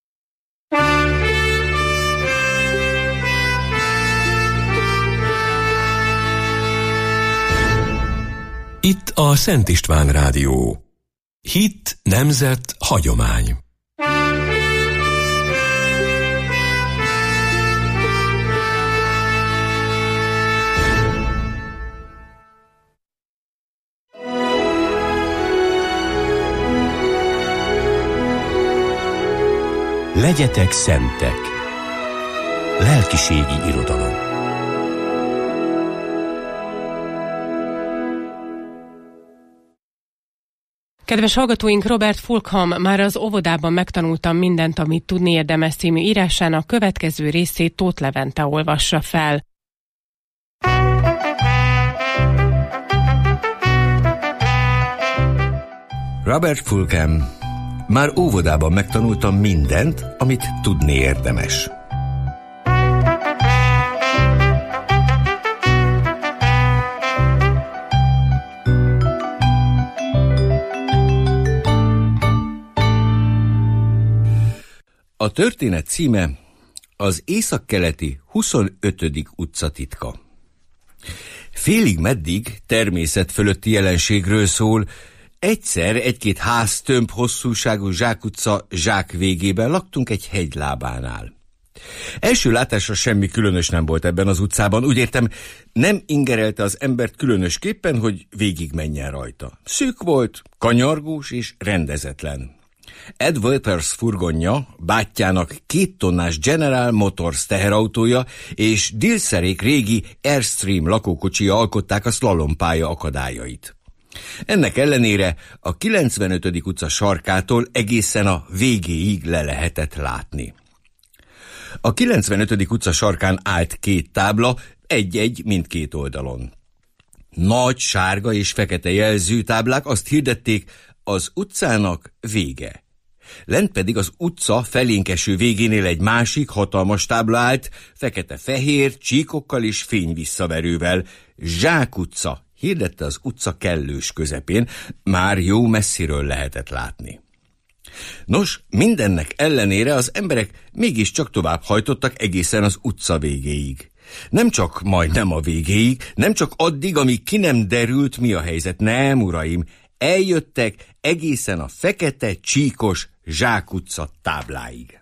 Itt a Szent István Rádió. Hit, nemzet, hagyomány. Legyetek szentek. Lelkiségi irodalom. Kedves hallgatóink, Robert Fulkham már az óvodában megtanultam mindent, amit tudni érdemes című írásának következő részét Tóth Levente olvassa fel. Robert Fulkham. Már óvodában megtanultam mindent, amit tudni érdemes. A történet címe az északkeleti 25. utca titka. Félig meddig természet fölötti jelenségről szól. Egyszer egy-két háztömb hosszúságú zsákutca zsák végében laktunk egy hegylábánál. Első látásra semmi különös nem volt ebben az utcában, úgy értem, nem ingerelte az embert különösképpen, hogy végigmenjen rajta. Szűk volt, kanyargós és rendezetlen. Ed Waters furgonja, bátyjának 2 tonnás General Motors teherautója és Dilszerék régi Airstream lakókocsija alkották a szlalompálya akadályait. Ennek ellenére a 95. utca sarkától egészen a végéig le lehetett látni. A 95. utca sarkán állt 2 tábla, egy-egy mindkét oldalon. Nagy, sárga és fekete jelzőtáblák azt hirdették, az utcának vége. Lent pedig az utca felénkeső végénél egy másik hatalmas tábla állt, fekete-fehér, csíkokkal és fényvisszaverővel. Zsákutca hirdette az utca kellős közepén, már jó messziről lehetett látni. Nos, mindennek ellenére az emberek mégiscsak tovább hajtottak egészen az utca végéig. Nem csak majdnem a végéig, nem csak addig, amíg ki nem derült, mi a helyzet. Nem, uraim, eljöttek egészen a fekete, csíkos zsákutca tábláig.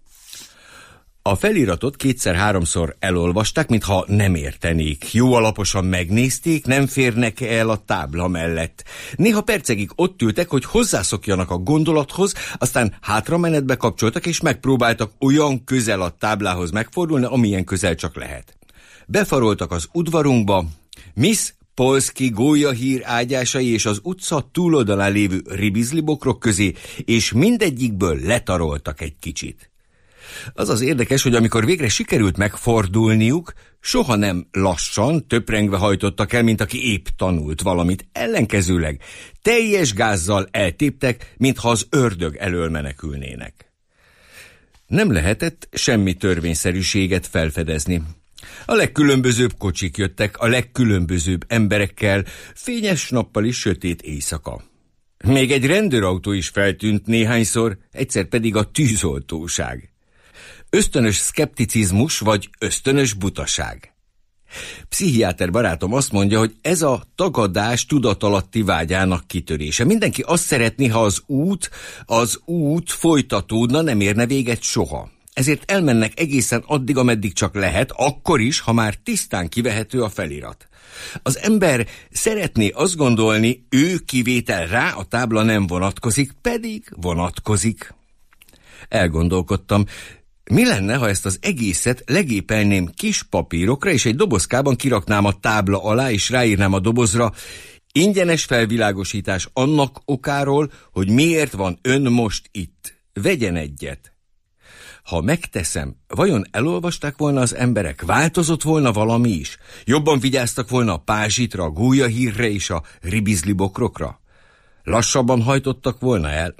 A feliratot 2-3-szor elolvasták, mintha nem értenék. Jó alaposan megnézték, nem férnek el a tábla mellett. Néha percekig ott ültek, hogy hozzászokjanak a gondolathoz, aztán hátramenetbe kapcsoltak, és megpróbáltak olyan közel a táblához megfordulni, amilyen közel csak lehet. Befaroltak az udvarunkba, Miss Polszki gólyahír ágyásai és az utca túloldalán lévő ribizlibokrok közé, és mindegyikből letaroltak egy kicsit. Az az érdekes, hogy amikor végre sikerült megfordulniuk, soha nem lassan, töprengve hajtottak el, mint aki épp tanult valamit. Ellenkezőleg teljes gázzal eltéptek, mintha az ördög elől menekülnének. Nem lehetett semmi törvényszerűséget felfedezni. A legkülönbözőbb kocsik jöttek, a legkülönbözőbb emberekkel, fényes nappal is sötét éjszaka. Még egy rendőrautó is feltűnt néhányszor, egyszer pedig a tűzoltóság. Ösztönös szkepticizmus vagy ösztönös butaság. Pszichiáter barátom azt mondja, hogy ez a tagadás tudatalatti vágyának kitörése. Mindenki azt szeretné, ha az út folytatódna, nem érne véget soha. Ezért elmennek egészen addig, ameddig csak lehet, akkor is, ha már tisztán kivehető a felirat. Az ember szeretné azt gondolni, ő kivétel rá, a tábla nem vonatkozik, pedig vonatkozik. Elgondolkodtam, mi lenne, ha ezt az egészet legépelném kis papírokra, és egy dobozkában kiraknám a tábla alá, és ráírnám a dobozra: ingyenes felvilágosítás annak okáról, hogy miért van ön most itt. Vegyen egyet. Ha megteszem, vajon elolvasták volna az emberek? Változott volna valami is? Jobban vigyáztak volna a pázsitra, a gólyahírre és a ribizlibokrokra? Lassabban hajtottak volna el?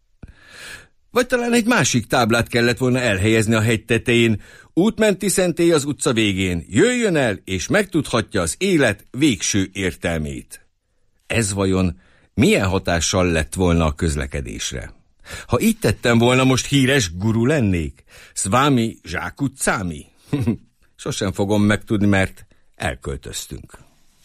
Vagy talán egy másik táblát kellett volna elhelyezni a hegy tetején: útmenti szentély az utca végén, jöjjön el, és megtudhatja az élet végső értelmét. Ez vajon milyen hatással lett volna a közlekedésre? Ha így tettem volna, most híres guru lennék? Szvámi zsákutcámi? Sosem fogom megtudni, mert elköltöztünk.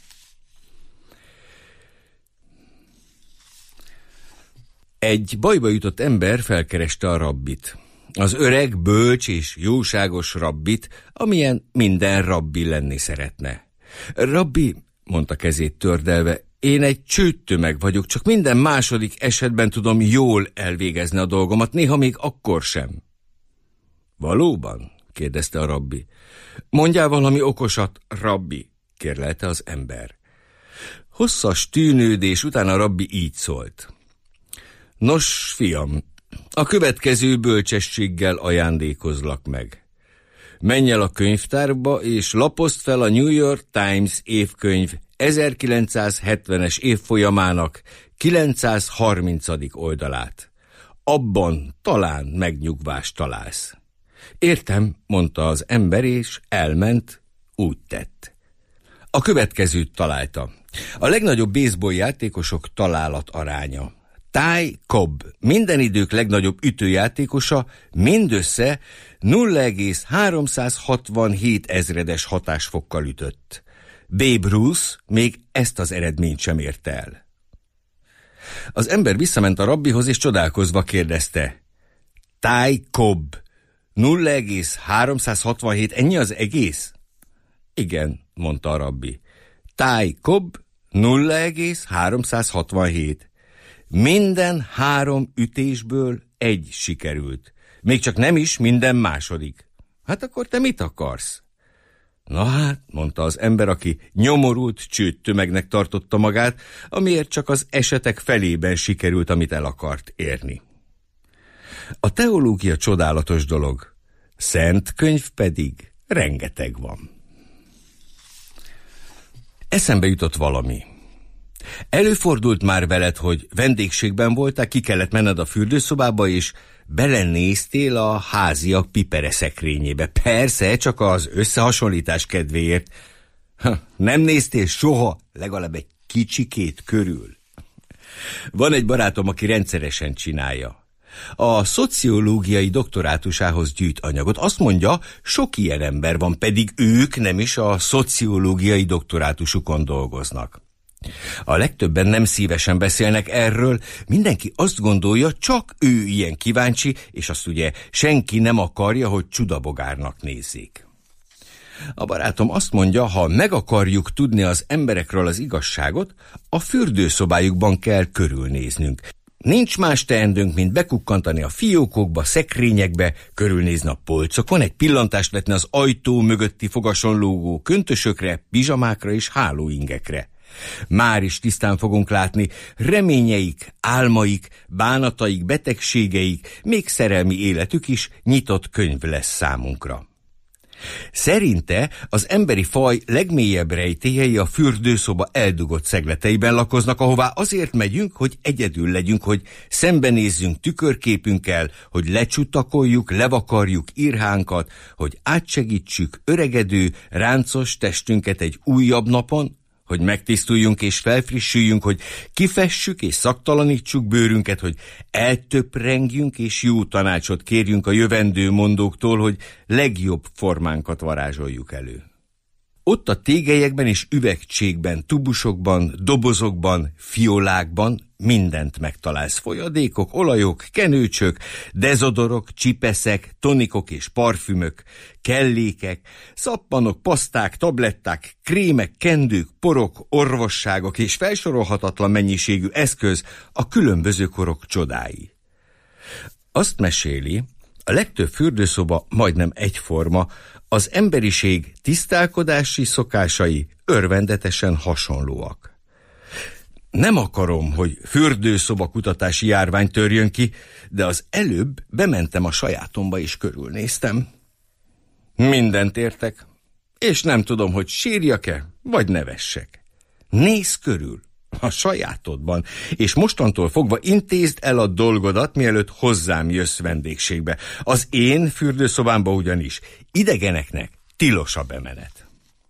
Egy bajba jutott ember felkereste a rabbit. Az öreg, bölcs és jóságos rabbit, amilyen minden rabbi lenni szeretne. Rabbi, mondta kezét tördelve, én egy csőttömeg vagyok, csak minden második esetben tudom jól elvégezni a dolgomat, néha még akkor sem. Valóban? kérdezte a rabbi. Mondjál valami okosat, rabbi, kérlelte az ember. Hosszas tűnődés után a rabbi így szólt. Nos, fiam, a következő bölcsességgel ajándékozlak meg. Menj el a könyvtárba, és lapozd fel a New York Times évkönyv 1970-es évfolyamának 930. oldalát. Abban talán megnyugvást találsz. Értem, mondta az ember, és elment, úgy tett. A következőt találta. A legnagyobb baseball játékosok találat aránya. Ty Cobb, minden idők legnagyobb ütőjátékosa, mindössze 0,367 ezredes hatásfokkal ütött. Babe Ruth még ezt az eredményt sem érte el. Az ember visszament a rabbihoz, és csodálkozva kérdezte: Ty Cobb, 0,367, ennyi az egész? Igen, mondta a rabbi. Ty Cobb, 0,367. Minden 3 ütésből 1 sikerült. Még csak nem is minden második. Hát akkor te mit akarsz? Na hát, mondta az ember, aki nyomorult csődtömegnek tartotta magát, amiért csak az esetek felében sikerült, amit el akart érni. A teológia csodálatos dolog, szent könyv pedig rengeteg van. Eszembe jutott valami. Előfordult már veled, hogy vendégségben voltál, ki kellett menned a fürdőszobába, és belenéztél a háziak pipere szekrényébe. Persze, csak az összehasonlítás kedvéért. Nem néztél soha legalább egy kicsikét körül? Van egy barátom, aki rendszeresen csinálja. A szociológiai doktorátusához gyűjt anyagot. Azt mondja, sok ilyen ember van, pedig ők nem is a szociológiai doktorátusukon dolgoznak. A legtöbben nem szívesen beszélnek erről, mindenki azt gondolja, csak ő ilyen kíváncsi, és azt ugye senki nem akarja, hogy csudabogárnak nézzék. A barátom azt mondja, ha meg akarjuk tudni az emberekről az igazságot, a fürdőszobájukban kell körülnéznünk. Nincs más teendőnk, mint bekukkantani a fiókokba, szekrényekbe, körülnézni a polcokon, egy pillantást vetni az ajtó mögötti fogason lógó köntösökre, pizsamákra és hálóingekre. Már is tisztán fogunk látni reményeik, álmaik, bánataik, betegségeik, még szerelmi életük is nyitott könyv lesz számunkra. Szerinte az emberi faj legmélyebb rejtélyei a fürdőszoba eldugott szegleteiben lakoznak, ahová azért megyünk, hogy egyedül legyünk, hogy szembenézzünk tükörképünkkel, hogy lecsutakoljuk, levakarjuk irhánkat, hogy átsegítsük öregedő, ráncos testünket egy újabb napon, hogy megtisztuljunk és felfrissüljünk, hogy kifessük és szaktalanítsuk bőrünket, hogy eltöprengjünk és jó tanácsot kérjünk a jövendő mondóktól, hogy legjobb formánkat varázsoljuk elő. Ott a tégelyekben és üvegcsékben, tubusokban, dobozokban, fiolákban mindent megtalálsz. Folyadékok, olajok, kenőcsök, dezodorok, csipeszek, tonikok és parfümök, kellékek, szappanok, paszták, tabletták, krémek, kendők, porok, orvosságok és felsorolhatatlan mennyiségű eszköz a különböző korok csodái. Azt meséli, a legtöbb fürdőszoba majdnem egyforma, az emberiség tisztálkodási szokásai örvendetesen hasonlóak. Nem akarom, hogy fürdőszoba kutatási járvány törjön ki, de az előbb bementem a sajátomba és körülnéztem. Mindent értek, és nem tudom, hogy sírjak-e, vagy nevessek. Nézz körül a sajátodban, és mostantól fogva intézd el a dolgodat, mielőtt hozzám jössz vendégségbe. Az én fürdőszobámba ugyanis idegeneknek tilos a bemenet.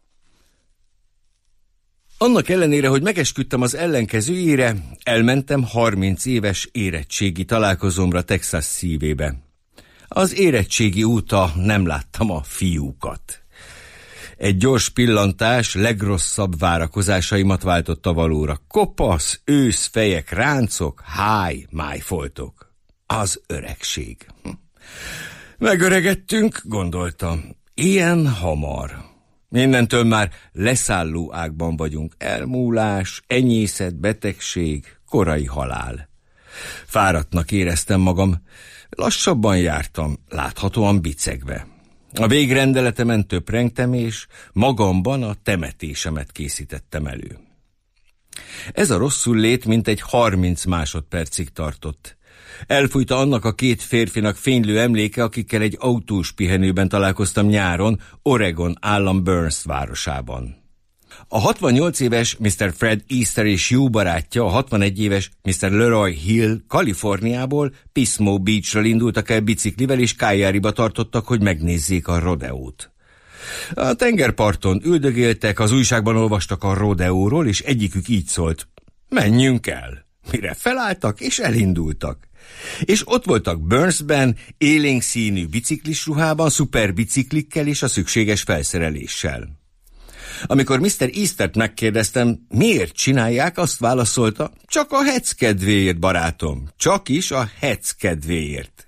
Annak ellenére, hogy megesküdtem az ellenkezőjére, elmentem 30 éves érettségi találkozómra Texas szívébe. Az érettségi óta nem láttam a fiúkat. Egy gyors pillantás legrosszabb várakozásaimat váltotta valóra. Kopasz, őszfejek, ráncok, májfoltok. Az öregség. Megöregettünk, gondoltam. Ilyen hamar. Mindentől már leszálló ágban vagyunk. Elmúlás, enyészet, betegség, korai halál. Fáradtnak éreztem magam. Lassabban jártam, láthatóan bicegve. A végrendeletemen töprengtem, és magamban a temetésemet készítettem elő. Ez a rosszul lét mintegy 30 másodpercig tartott. Elfújta annak a 2 férfinak fénylő emléke, akikkel egy autós pihenőben találkoztam nyáron, Oregon állam Burns városában. A 68 éves Mr. Fred Easter és jó barátja, a 61 éves Mr. Leroy Hill Kaliforniából Pismo Beachről indultak el biciklivel, és kályáriba tartottak, hogy megnézzék a rodeót. A tengerparton üldögéltek, az újságban olvastak a rodeóról, és egyikük így szólt: menjünk el. Mire felálltak, és elindultak. És ott voltak Burnsben, élénk színű biciklis ruhában, szuper biciklikkel és a szükséges felszereléssel. Amikor Mr. Eastert megkérdeztem, miért csinálják, azt válaszolta, csak a hec kedvéért, barátom, csak is a hec kedvéért.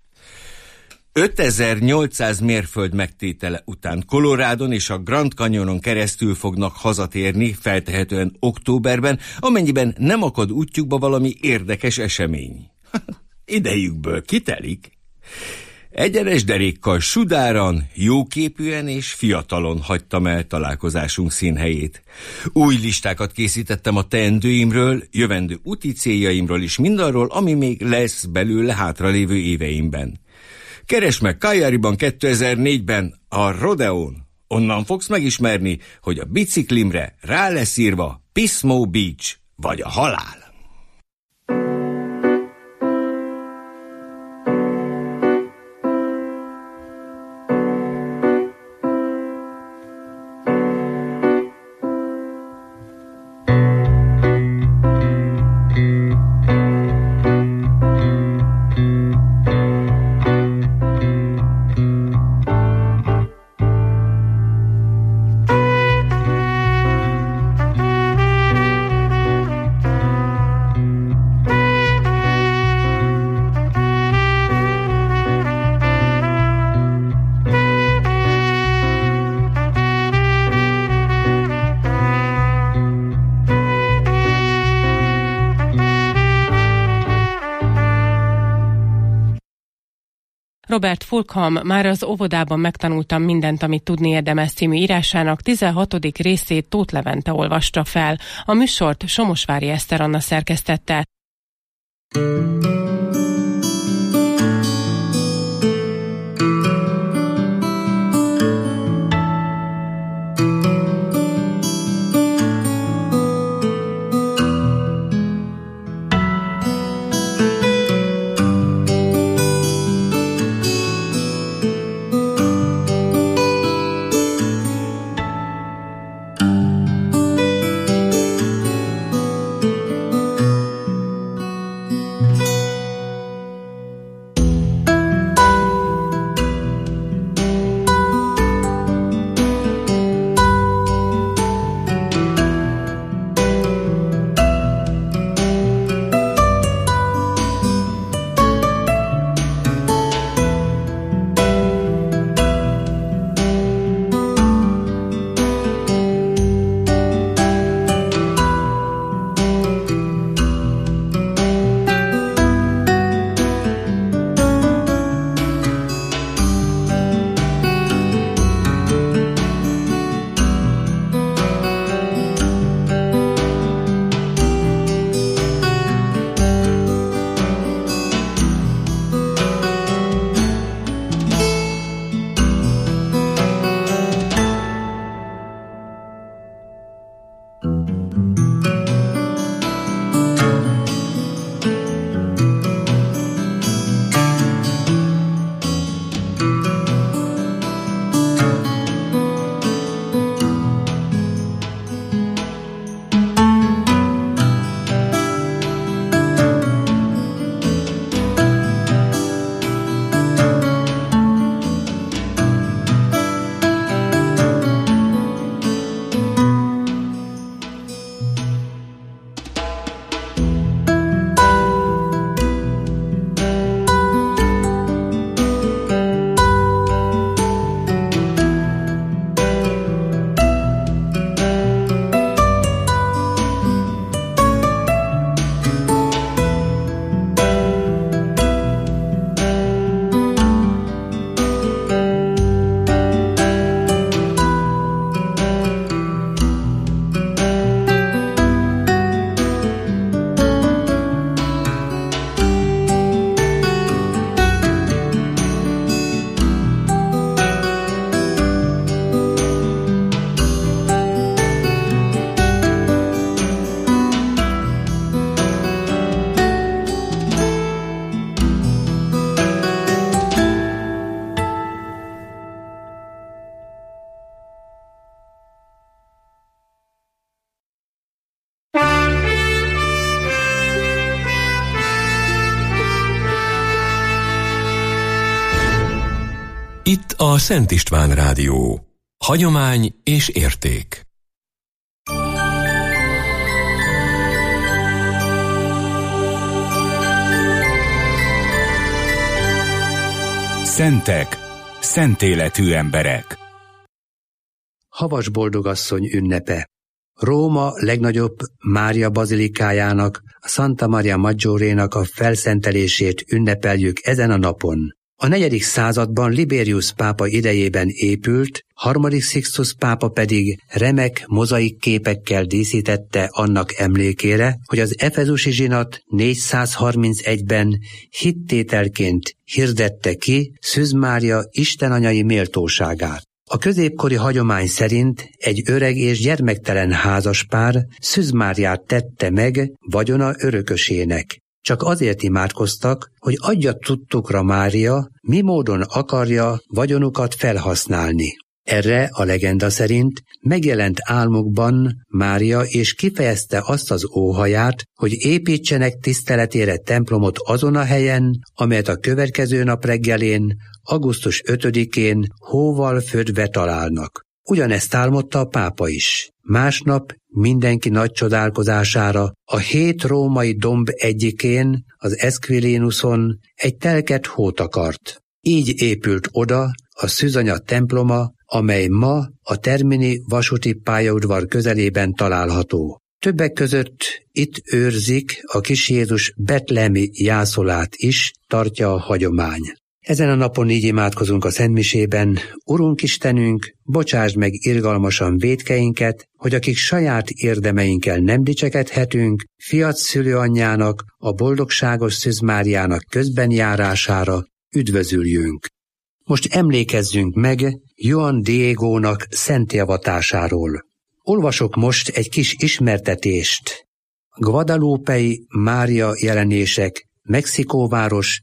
5800 mérföld megtétele után Colorádon és a Grand Canyonon keresztül fognak hazatérni, feltehetően októberben, amennyiben nem akad útjukba valami érdekes esemény. Idejükből kitelik. Egyenes derékkal sudáran, jóképűen és fiatalon hagytam el találkozásunk színhelyét. Új listákat készítettem a teendőimről, jövendő úti céljaimról és mindarról, ami még lesz belőle hátralévő éveimben. Keresd meg Cagliariban 2004-ben a Rodeón. Onnan fogsz megismerni, hogy a biciklimre rá lesz írva Pismo Beach vagy a halál. Robert Fulgham Már az óvodában megtanultam mindent, amit tudni érdemes című írásának 16. részét Tóth Levente olvasta fel. A műsort Somosvári Eszter Anna szerkesztette. Itt a Szent István Rádió. Hagyomány és érték. Szentek, szentéletű emberek. Havas boldogasszony ünnepe. Róma legnagyobb Mária bazilikájának, a Santa Maria Maggiorénak a felszentelését ünnepeljük ezen a napon. A 4. században Liberius pápa idejében épült, 3. Sixtus pápa pedig remek mozaik képekkel díszítette annak emlékére, hogy az efezusi zsinat 431-ben hittételként hirdette ki Szűz Mária istenanyai méltóságát. A középkori hagyomány szerint egy öreg és gyermektelen házaspár Szűz Máriát tette meg vagyona örökösének. Csak azért imádkoztak, hogy adja tudtukra Mária, mi módon akarja vagyonukat felhasználni. Erre a legenda szerint megjelent álmukban Mária és kifejezte azt az óhaját, hogy építsenek tiszteletére templomot azon a helyen, amelyet a következő nap reggelén, augusztus 5-én hóval födve találnak. Ugyanezt álmodta a pápa is. Másnap mindenki nagy csodálkozására a 7 római domb egyikén, az Esquilinuson egy telket hót akart. Így épült oda a Szűzanya temploma, amely ma a Termini vasúti pályaudvar közelében található. Többek között itt őrzik a kis Jézus betlehemi jászolát is, tartja a hagyomány. Ezen a napon így imádkozunk a szentmisében: Urunk Istenünk, bocsásd meg irgalmasan vétkeinket, hogy akik saját érdemeinkkel nem dicsekedhetünk, fiat szülőanyjának, a boldogságos Szűz Máriának közben járására üdvözüljünk. Most emlékezzünk meg Juan Diegónak szentjavatásáról. Olvasok most egy kis ismertetést. Guadalupe-i Mária jelenések, Mexikóváros,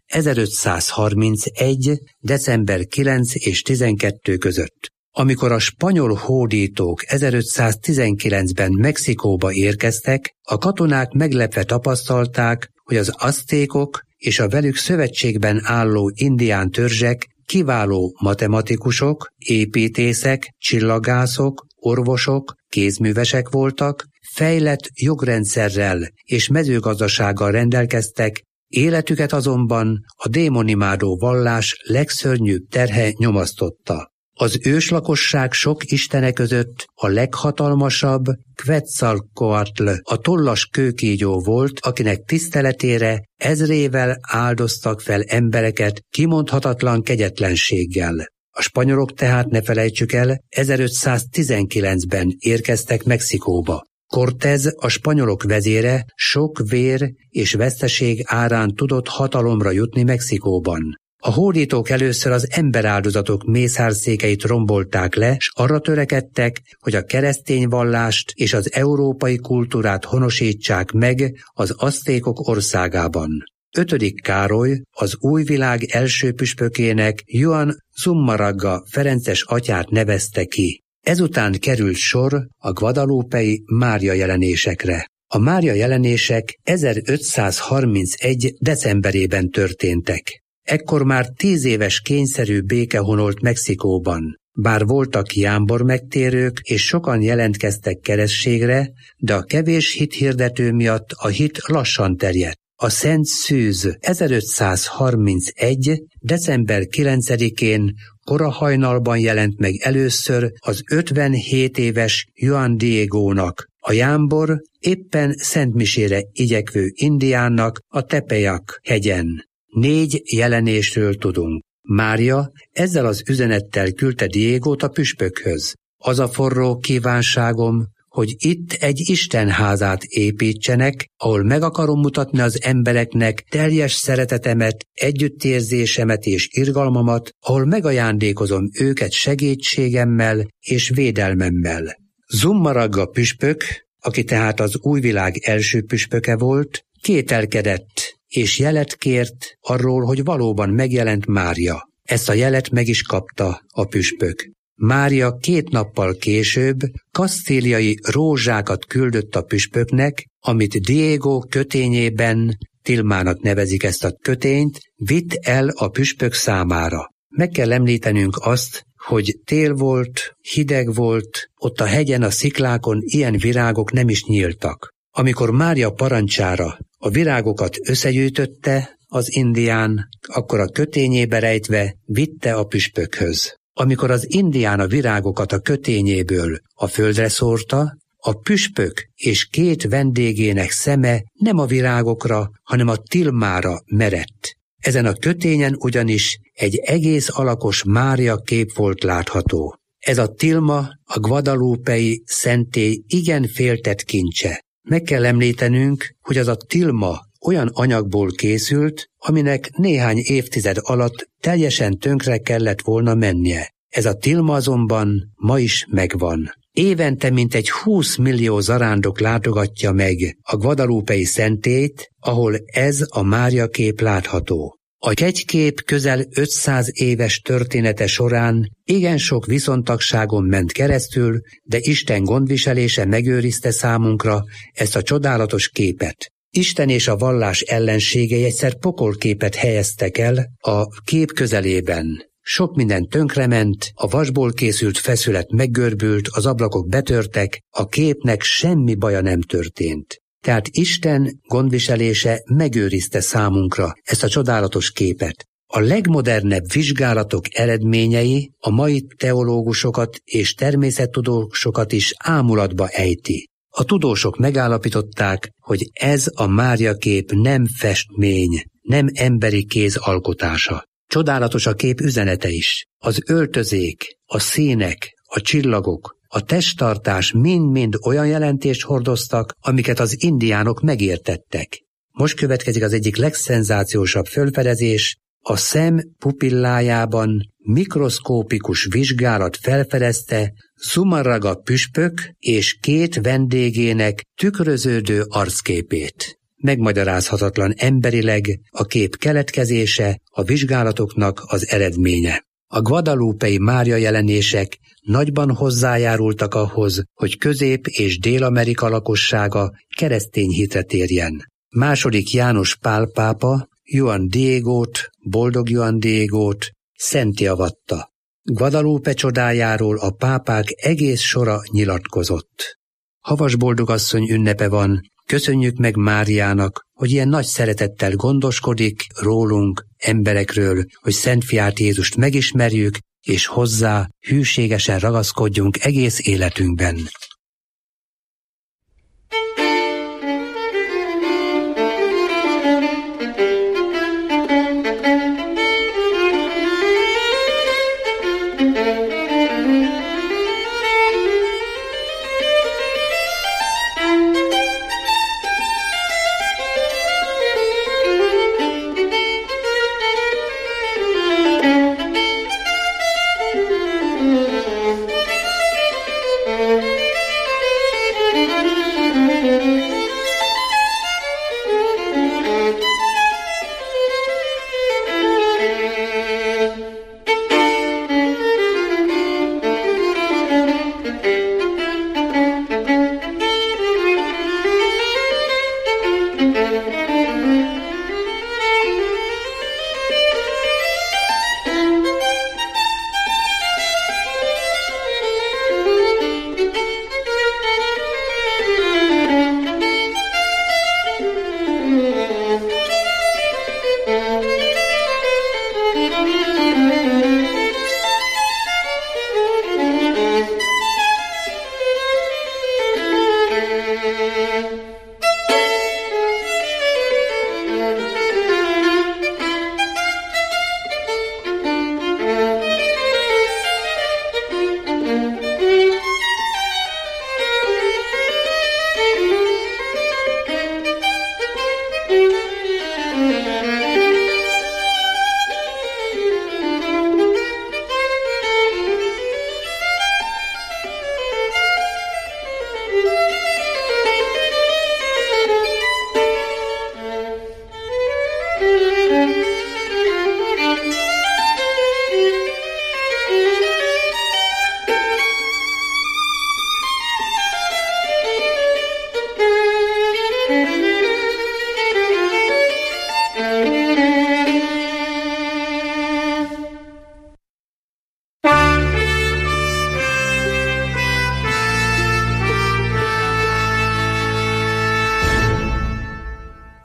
1531. december 9 és 12 között. Amikor a spanyol hódítók 1519-ben Mexikóba érkeztek, a katonák meglepve tapasztalták, hogy az aztékok és a velük szövetségben álló indián törzsek kiváló matematikusok, építészek, csillagászok, orvosok, kézművesek voltak, fejlett jogrendszerrel és mezőgazdasággal rendelkeztek, életüket azonban a démonimádó vallás legszörnyűbb terhe nyomasztotta. Az őslakosság sok istene között a leghatalmasabb Quetzalcoatl, a tollas kőkígyó volt, akinek tiszteletére ezrével áldoztak fel embereket kimondhatatlan kegyetlenséggel. A spanyolok tehát, ne felejtsük el, 1519-ben érkeztek Mexikóba. Cortés, a spanyolok vezére, sok vér és veszteség árán tudott hatalomra jutni Mexikóban. A hódítók először az emberáldozatok mészárszékeit rombolták le, s arra törekedtek, hogy a keresztény vallást és az európai kultúrát honosítsák meg az aztékok országában. 5. Károly az új világ első püspökének, Juan Zumarraga ferences atyát nevezte ki. Ezután került sor a guadalupe-i Mária jelenésekre. A Mária jelenések 1531. decemberében történtek. Ekkor már 10 éves kényszerű béke honolt Mexikóban. Bár voltak jámbor megtérők, és sokan jelentkeztek keresztségre, de a kevés hithirdető miatt a hit lassan terjedt. A Szent Szűz 1531. december 9-én kora hajnalban jelent meg először az 57 éves Juan Diegónak, a jámbor éppen szentmisére igyekvő indiánnak a Tepeyac hegyen. 4 jelenésről tudunk. Mária ezzel az üzenettel küldte Diegót a püspökhöz. Az a forró kívánságom, hogy itt egy istenházát építsenek, ahol meg akarom mutatni az embereknek teljes szeretetemet, együttérzésemet és irgalmamat, ahol megajándékozom őket segítségemmel és védelmemmel. Zumarraga püspök, aki tehát az új világ első püspöke volt, kételkedett és jelet kért arról, hogy valóban megjelent Mária. Ezt a jelet meg is kapta a püspök. Mária 2 nappal később kasztíliai rózsákat küldött a püspöknek, amit Diego kötényében, tilmának nevezik ezt a kötényt, vitt el a püspök számára. Meg kell említenünk azt, hogy tél volt, hideg volt, ott a hegyen, a sziklákon ilyen virágok nem is nyíltak. Amikor Mária parancsára a virágokat összegyűjtötte az indián, akkor a kötényébe rejtve vitte a püspökhöz. Amikor az indián a virágokat a kötényéből a földre szórta, a püspök és 2 vendégének szeme nem a virágokra, hanem a tilmára merett. Ezen a kötényen ugyanis egy egész alakos Mária kép volt látható. Ez a tilma a guadalupei szentély igen féltett kincse. Meg kell említenünk, hogy az a tilma olyan anyagból készült, aminek néhány évtized alatt teljesen tönkre kellett volna mennie. Ez a tilma azonban ma is megvan. Évente mintegy 20 millió zarándok látogatja meg a guadalupei szentélyt, ahol ez a Mária kép látható. A kegykép közel 500 éves története során igen sok viszontagságon ment keresztül, de Isten gondviselése megőrizte számunkra ezt a csodálatos képet. Isten és a vallás ellenségei egyszer pokolképet helyeztek el a kép közelében. Sok minden tönkrement, a vasból készült feszület meggörbült, az ablakok betörtek, a képnek semmi baja nem történt. Tehát Isten gondviselése megőrizte számunkra ezt a csodálatos képet. A legmodernebb vizsgálatok eredményei a mai teológusokat és természettudósokat is ámulatba ejti. A tudósok megállapították, hogy ez a Mária kép nem festmény, nem emberi kéz alkotása. Csodálatos a kép üzenete is. Az öltözék, a színek, a csillagok, a testtartás mind-mind olyan jelentést hordoztak, amiket az indiánok megértettek. Most következik az egyik legszenzációsabb felfedezés, a szem pupillájában mikroszkópikus vizsgálat felfedezte Zumarraga püspök és 2 vendégének tükröződő arcképét. Megmagyarázhatatlan emberileg a kép keletkezése, a vizsgálatoknak az eredménye. A guadalupei Mária jelenések nagyban hozzájárultak ahhoz, hogy Közép- és Dél-Amerika lakossága keresztény hitre térjen. II. János Pál pápa Juan Diegót, boldog Juan Diegót szentté avatta. Guadalupe csodájáról a pápák egész sora nyilatkozott. Havas boldogasszony ünnepe van, köszönjük meg Máriának, hogy ilyen nagy szeretettel gondoskodik rólunk, emberekről, hogy Szent Fiát Jézust megismerjük, és hozzá hűségesen ragaszkodjunk egész életünkben.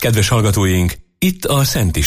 Kedves hallgatóink, itt a Szent